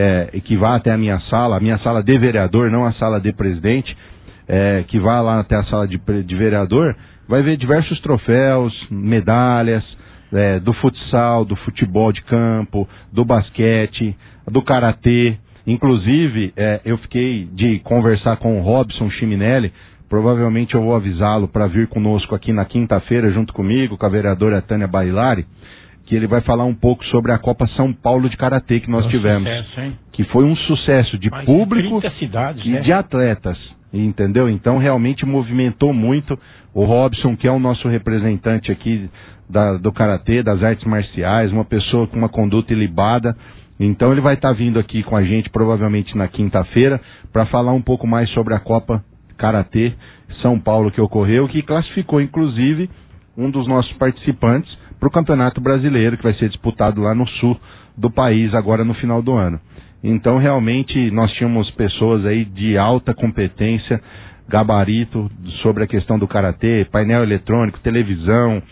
e que vai até a minha sala de vereador, não a sala de presidente, que vai lá até a sala de vereador, vai ver diversos troféus, medalhas, do futsal, do futebol de campo, do basquete, do karatê. Inclusive, eu fiquei de conversar com o Robson Chiminelli, provavelmente eu vou avisá-lo para vir conosco aqui na quinta-feira, junto comigo, com a vereadora Tânia Bailari, que ele vai falar um pouco sobre a Copa São Paulo de Karatê que nós tivemos. Sucesso, hein? Que foi um sucesso de Mais público 30 cidades, e né? de atletas, entendeu? Então realmente movimentou muito. O Robson, que é o nosso representante aqui do Karatê, das artes marciais, uma pessoa com uma conduta ilibada. Então ele vai estar vindo aqui com a gente provavelmente na quinta-feira para falar um pouco mais sobre a Copa Karatê São Paulo que ocorreu, que classificou inclusive um dos nossos participantes para o Campeonato Brasileiro, que vai ser disputado lá no sul do país agora no final do ano. Então realmente nós tínhamos pessoas aí de alta competência, gabarito sobre a questão do Karatê, painel eletrônico, televisão,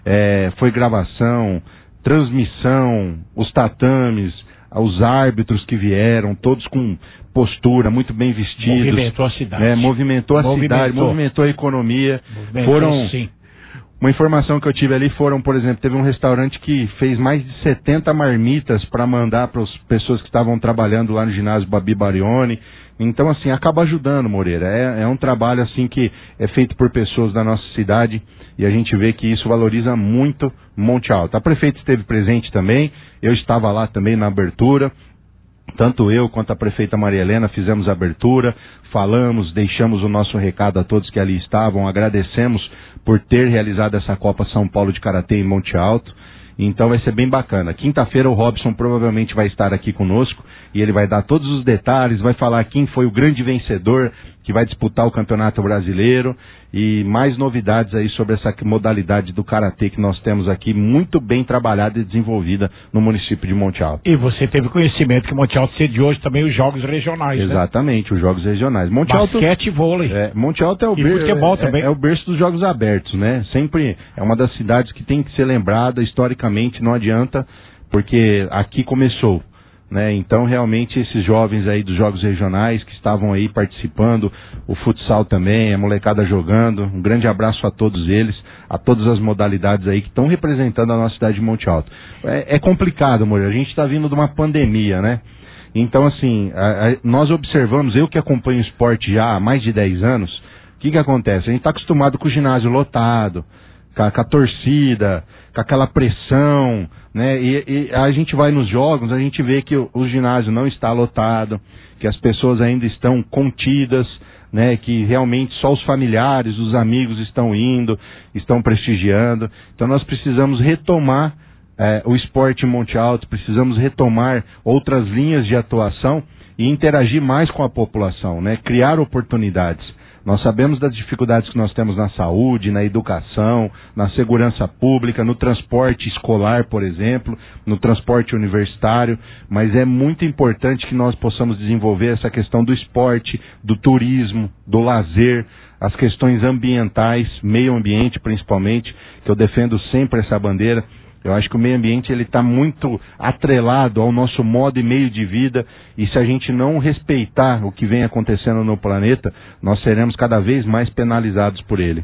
foi gravação, transmissão, os tatames, os árbitros que vieram, todos com postura, muito bem vestidos. Movimentou a cidade. Movimentou a cidade, movimentou a economia. Sim. Uma informação que eu tive ali por exemplo, teve um restaurante que fez mais de 70 marmitas para mandar para as pessoas que estavam trabalhando lá no ginásio Babi Barioni. Então, assim, acaba ajudando, Moreira. É um trabalho, assim, que é feito por pessoas da nossa cidade e a gente vê que isso valoriza muito Monte Alto. A prefeita esteve presente também, eu estava lá também na abertura. Tanto eu quanto a prefeita Maria Helena fizemos a abertura, falamos, deixamos o nosso recado a todos que ali estavam, agradecemos por ter realizado essa Copa São Paulo de Karatê em Monte Alto. Então vai ser bem bacana. Quinta-feira o Robson provavelmente vai estar aqui conosco e ele vai dar todos os detalhes, vai falar quem foi o grande vencedor que vai disputar o Campeonato Brasileiro e mais novidades aí sobre essa modalidade do Karatê que nós temos aqui, muito bem trabalhada e desenvolvida no município de Monte Alto. E você teve conhecimento que Monte Alto sediou hoje também os Jogos Regionais, Exatamente, né? Os Jogos Regionais. Basquete e vôlei. Monte Alto é o futebol também. É o berço dos Jogos Abertos, né? Sempre é uma das cidades que tem que ser lembrada historicamente, não adianta, porque aqui começou. Né? Então realmente esses jovens aí dos Jogos Regionais que estavam aí participando, o futsal também, a molecada jogando, um grande abraço a todos eles, a todas as modalidades aí que estão representando a nossa cidade de Monte Alto. É complicado, Moreira, a gente está vindo de uma pandemia, né? Então assim, nós observamos, eu que acompanho o esporte já há mais de 10 anos, o que acontece? A gente está acostumado com o ginásio lotado, com a torcida, com aquela pressão, né? E a gente vai nos jogos, a gente vê que o ginásio não está lotado, que as pessoas ainda estão contidas, né? Que realmente só os familiares, os amigos estão indo, estão prestigiando. Então nós precisamos retomar o esporte em Monte Alto, precisamos retomar outras linhas de atuação e interagir mais com a população, né? Criar oportunidades. Nós sabemos das dificuldades que nós temos na saúde, na educação, na segurança pública, no transporte escolar, por exemplo, no transporte universitário, mas é muito importante que nós possamos desenvolver essa questão do esporte, do turismo, do lazer, as questões ambientais, meio ambiente principalmente, que eu defendo sempre essa bandeira. Eu acho que o meio ambiente ele está muito atrelado ao nosso modo e meio de vida e se a gente não respeitar o que vem acontecendo no planeta, nós seremos cada vez mais penalizados por ele.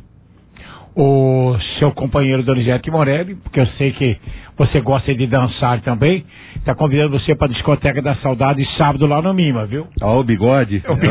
O seu companheiro Donizete Morelli, porque eu sei que você gosta de dançar também, está convidando você para a Discoteca da Saudade sábado lá no Mima, viu? O bigode. O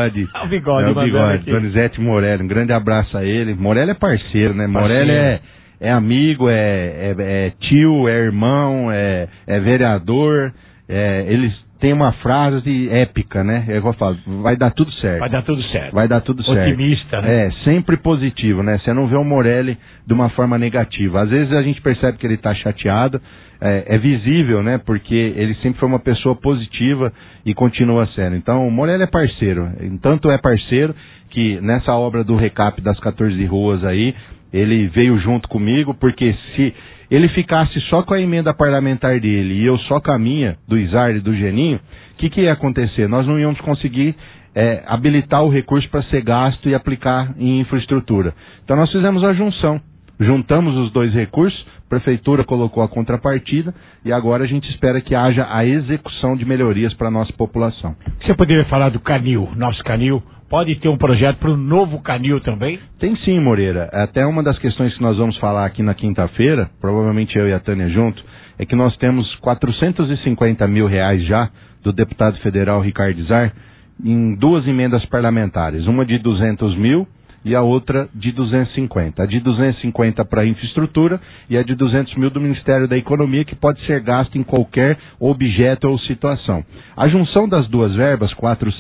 bigode. Donizete Morelli, um grande abraço a ele. Morelli é parceiro, né? Morelli é amigo, é tio, é irmão, é vereador, eles têm uma frase épica, né? Eu vou falar, vai dar tudo certo. Vai dar tudo certo. Vai dar tudo certo. Otimista, né? Sempre positivo, né? Você não vê o Morelli de uma forma negativa. Às vezes a gente percebe que ele está chateado, é visível, né? Porque ele sempre foi uma pessoa positiva e continua sendo. Então, o Morelli é parceiro. Tanto é parceiro que nessa obra do recap das 14 ruas aí, ele veio junto comigo, porque se ele ficasse só com a emenda parlamentar dele e eu só com a minha, do Izar e do Geninho, o que ia acontecer? Nós não íamos conseguir habilitar o recurso para ser gasto e aplicar em infraestrutura. Então nós fizemos a junção. Juntamos os dois recursos, a prefeitura colocou a contrapartida e agora a gente espera que haja a execução de melhorias para a nossa população. Você poderia falar do canil, nosso canil? Pode ter um projeto para o novo canil também? Tem sim, Moreira. Até uma das questões que nós vamos falar aqui na quinta-feira, provavelmente eu e a Tânia junto, é que nós temos 450 mil reais já do deputado federal Ricardo Izar em 2 emendas parlamentares, uma de 200 mil e a outra de 250. A de 250 para infraestrutura e a de 200 mil do Ministério da Economia, que pode ser gasto em qualquer objeto ou situação. A junção das duas verbas,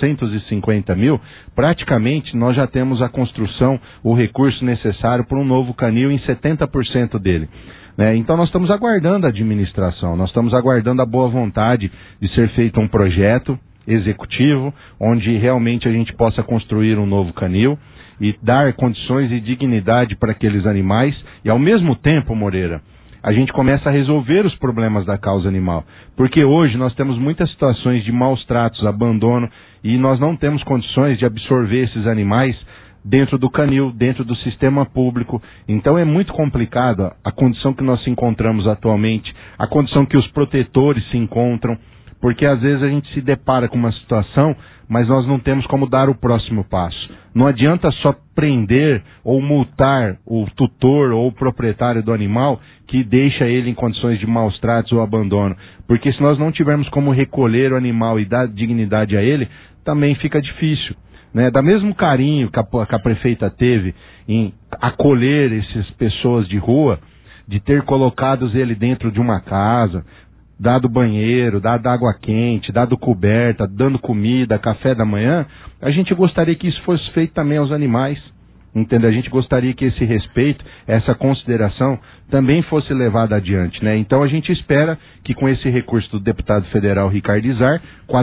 450 mil, praticamente nós já temos a construção, o recurso necessário para um novo canil em 70% dele. Então nós estamos aguardando a administração, nós estamos aguardando a boa vontade de ser feito um projeto executivo, onde realmente a gente possa construir um novo canil e dar condições e dignidade para aqueles animais, e ao mesmo tempo, Moreira, a gente começa a resolver os problemas da causa animal, porque hoje nós temos muitas situações de maus tratos, abandono, e nós não temos condições de absorver esses animais dentro do canil, dentro do sistema público. Então é muito complicado a condição que nós se encontramos atualmente, a condição que os protetores se encontram, porque às vezes a gente se depara com uma situação, mas nós não temos como dar o próximo passo. Não adianta só prender ou multar o tutor ou o proprietário do animal que deixa ele em condições de maus tratos ou abandono, porque se nós não tivermos como recolher o animal e dar dignidade a ele, também fica difícil. Da mesmo carinho que a prefeita teve em acolher essas pessoas de rua, de ter colocado ele dentro de uma casa, dado banheiro, dado água quente, dado coberta, dando comida, café da manhã, a gente gostaria que isso fosse feito também aos animais, entendeu? A gente gostaria que esse respeito, essa consideração também fosse levada adiante, Então a gente espera que com esse recurso do deputado federal Ricardo Izar,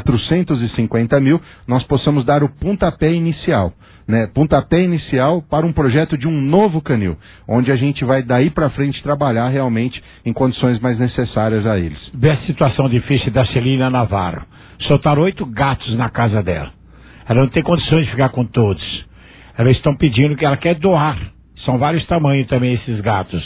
450 mil, nós possamos dar o pontapé inicial. Pontapé inicial para um projeto de um novo canil, onde a gente vai daí para frente trabalhar realmente em condições mais necessárias a eles. Vê a situação difícil da Celina Navarro. Soltaram 8 gatos na casa dela. Ela não tem condições de ficar com todos. Elas estão pedindo que ela quer doar. São vários tamanhos também esses gatos.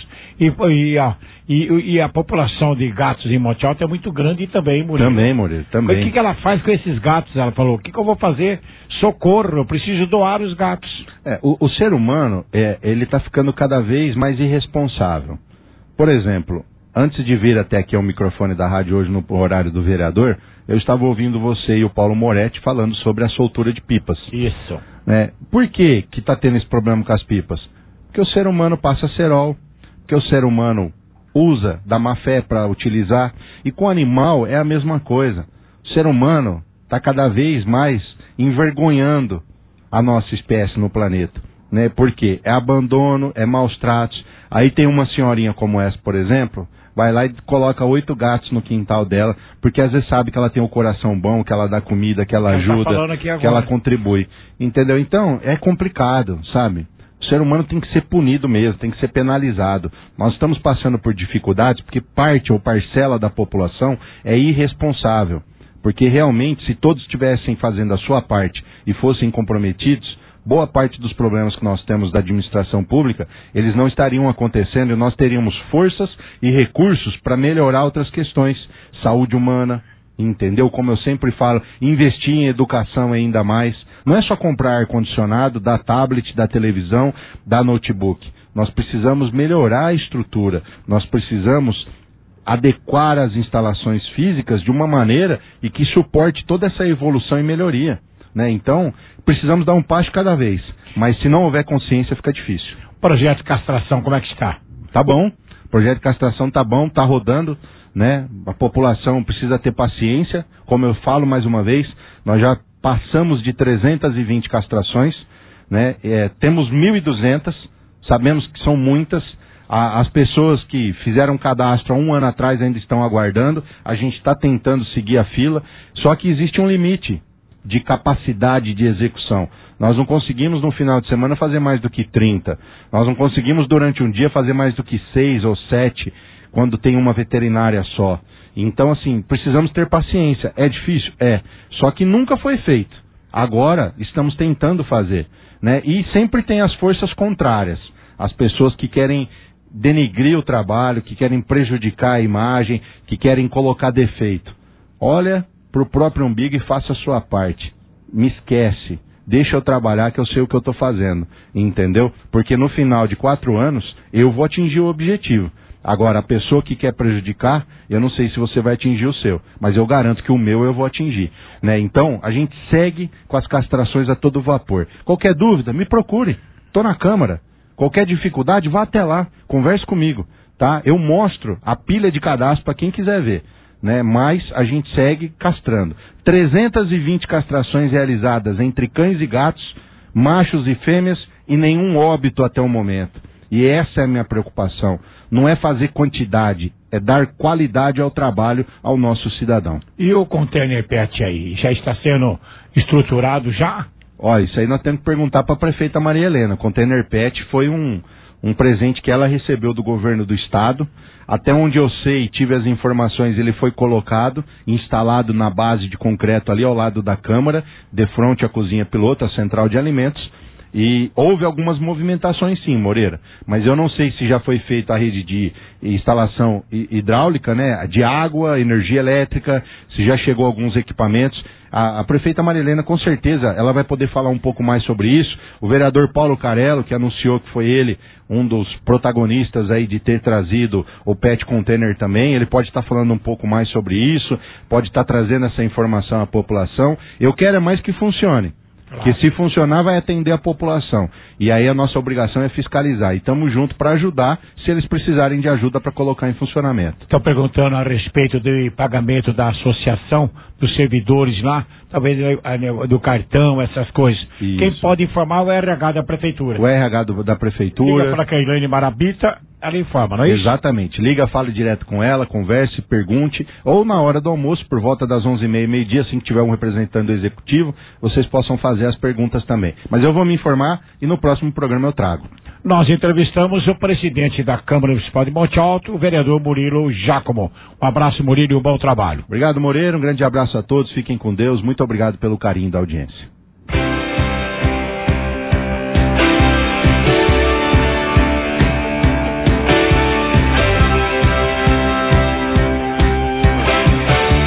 E a população de gatos em Monte Alto é muito grande também, Murilo. Também, Murilo, também. O que ela faz com esses gatos? Ela falou, o que eu vou fazer? Socorro, eu preciso doar os gatos. O ser humano, ele está ficando cada vez mais irresponsável. Por exemplo, antes de vir até aqui ao microfone da rádio hoje no horário do vereador, eu estava ouvindo você e o Paulo Moretti falando sobre a soltura de pipas. Isso. Por que está tendo esse problema com as pipas? Porque o ser humano passa cerol, porque o ser humano usa da má fé para utilizar, e com o animal é a mesma coisa. O ser humano está cada vez mais envergonhando a nossa espécie no planeta, Porque é abandono, é maus tratos. Aí tem uma senhorinha como essa, por exemplo, vai lá e coloca 8 gatos no quintal dela, porque às vezes sabe que ela tem o coração bom, que ela dá comida, que ela ajuda, que ela contribui. Entendeu? Então, é complicado, sabe? O ser humano tem que ser punido mesmo, tem que ser penalizado. Nós estamos passando por dificuldades porque parte ou parcela da população é irresponsável. Porque realmente, se todos estivessem fazendo a sua parte e fossem comprometidos, boa parte dos problemas que nós temos da administração pública, eles não estariam acontecendo e nós teríamos forças e recursos para melhorar outras questões. Saúde humana, entendeu? Como eu sempre falo, investir em educação ainda mais. Não é só comprar ar-condicionado, dar tablet, dar televisão, dar notebook. Nós precisamos melhorar a estrutura, nós precisamos adequar as instalações físicas de uma maneira e que suporte toda essa evolução e melhoria. Então, precisamos dar um passo cada vez, mas se não houver consciência fica difícil. Projeto Castração, como é que está? Tá bom, o projeto de castração tá bom, tá rodando, né? A população precisa ter paciência, como eu falo mais uma vez, nós já passamos de 320 castrações, né? Temos 1.200, sabemos que são muitas, as pessoas que fizeram cadastro há 1 ano atrás ainda estão aguardando, a gente está tentando seguir a fila, só que existe um limite de capacidade de execução. Nós não conseguimos no final de semana fazer mais do que 30. Nós não conseguimos durante um dia fazer mais do que 6 ou 7, quando tem uma veterinária só. Então, assim, precisamos ter paciência. É difícil? É. Só que nunca foi feito. Agora, estamos tentando fazer, né? E sempre tem as forças contrárias. As pessoas que querem denigrir o trabalho, que querem prejudicar a imagem, que querem colocar defeito. Olha pro próprio umbigo e faça a sua parte. Me esquece. Deixa eu trabalhar que eu sei o que eu estou fazendo. Entendeu? Porque no final de 4 anos, eu vou atingir o objetivo. Agora, a pessoa que quer prejudicar, eu não sei se você vai atingir o seu, mas eu garanto que o meu eu vou atingir, né? Então, a gente segue com as castrações a todo vapor. Qualquer dúvida, me procure. Estou na Câmara. Qualquer dificuldade, vá até lá. Converse comigo, tá? Eu mostro a pilha de cadastro para quem quiser ver, né? Mas a gente segue castrando. 320 castrações realizadas entre cães e gatos, machos e fêmeas, e nenhum óbito até o momento. E essa é a minha preocupação. Não é fazer quantidade, é dar qualidade ao trabalho ao nosso cidadão. E o container pet aí, já está sendo estruturado já? Olha, isso aí nós temos que perguntar para a prefeita Maria Helena. O container pet foi um presente que ela recebeu do governo do estado. Até onde eu sei, tive as informações, ele foi colocado, instalado na base de concreto ali ao lado da Câmara, de frente à cozinha piloto, a central de alimentos. E houve algumas movimentações sim, Moreira, mas eu não sei se já foi feita a rede de instalação hidráulica, né, de água, energia elétrica, se já chegou alguns equipamentos. A prefeita Maria Helena, com certeza, ela vai poder falar um pouco mais sobre isso. O vereador Paulo Carello, que anunciou que foi ele um dos protagonistas aí de ter trazido o pet container também, ele pode estar falando um pouco mais sobre isso, pode estar trazendo essa informação à população. Eu quero é mais que funcione. Claro. Que se funcionar vai atender a população. E aí a nossa obrigação é fiscalizar. E estamos juntos para ajudar se eles precisarem de ajuda para colocar em funcionamento. Estão perguntando a respeito do pagamento da associação dos servidores lá, talvez do cartão, essas coisas. Isso. Quem pode informar é o RH da Prefeitura. O RH da Prefeitura. Liga para a Keilane Marabita, ela informa, não é isso? Exatamente. Liga, fale direto com ela, converse, pergunte. Ou na hora do almoço, por volta das 11h30, meio-dia, assim que tiver um representante do Executivo, vocês possam fazer as perguntas também. Mas eu vou me informar e no próximo programa eu trago. Nós entrevistamos o presidente da Câmara Municipal de Monte Alto, o vereador Murilo Giacomo. Um abraço, Murilo, e um bom trabalho. Obrigado, Moreira. Um grande abraço a todos. Fiquem com Deus. Muito obrigado pelo carinho da audiência.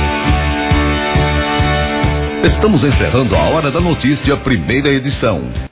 Estamos encerrando a Hora da Notícia, primeira edição.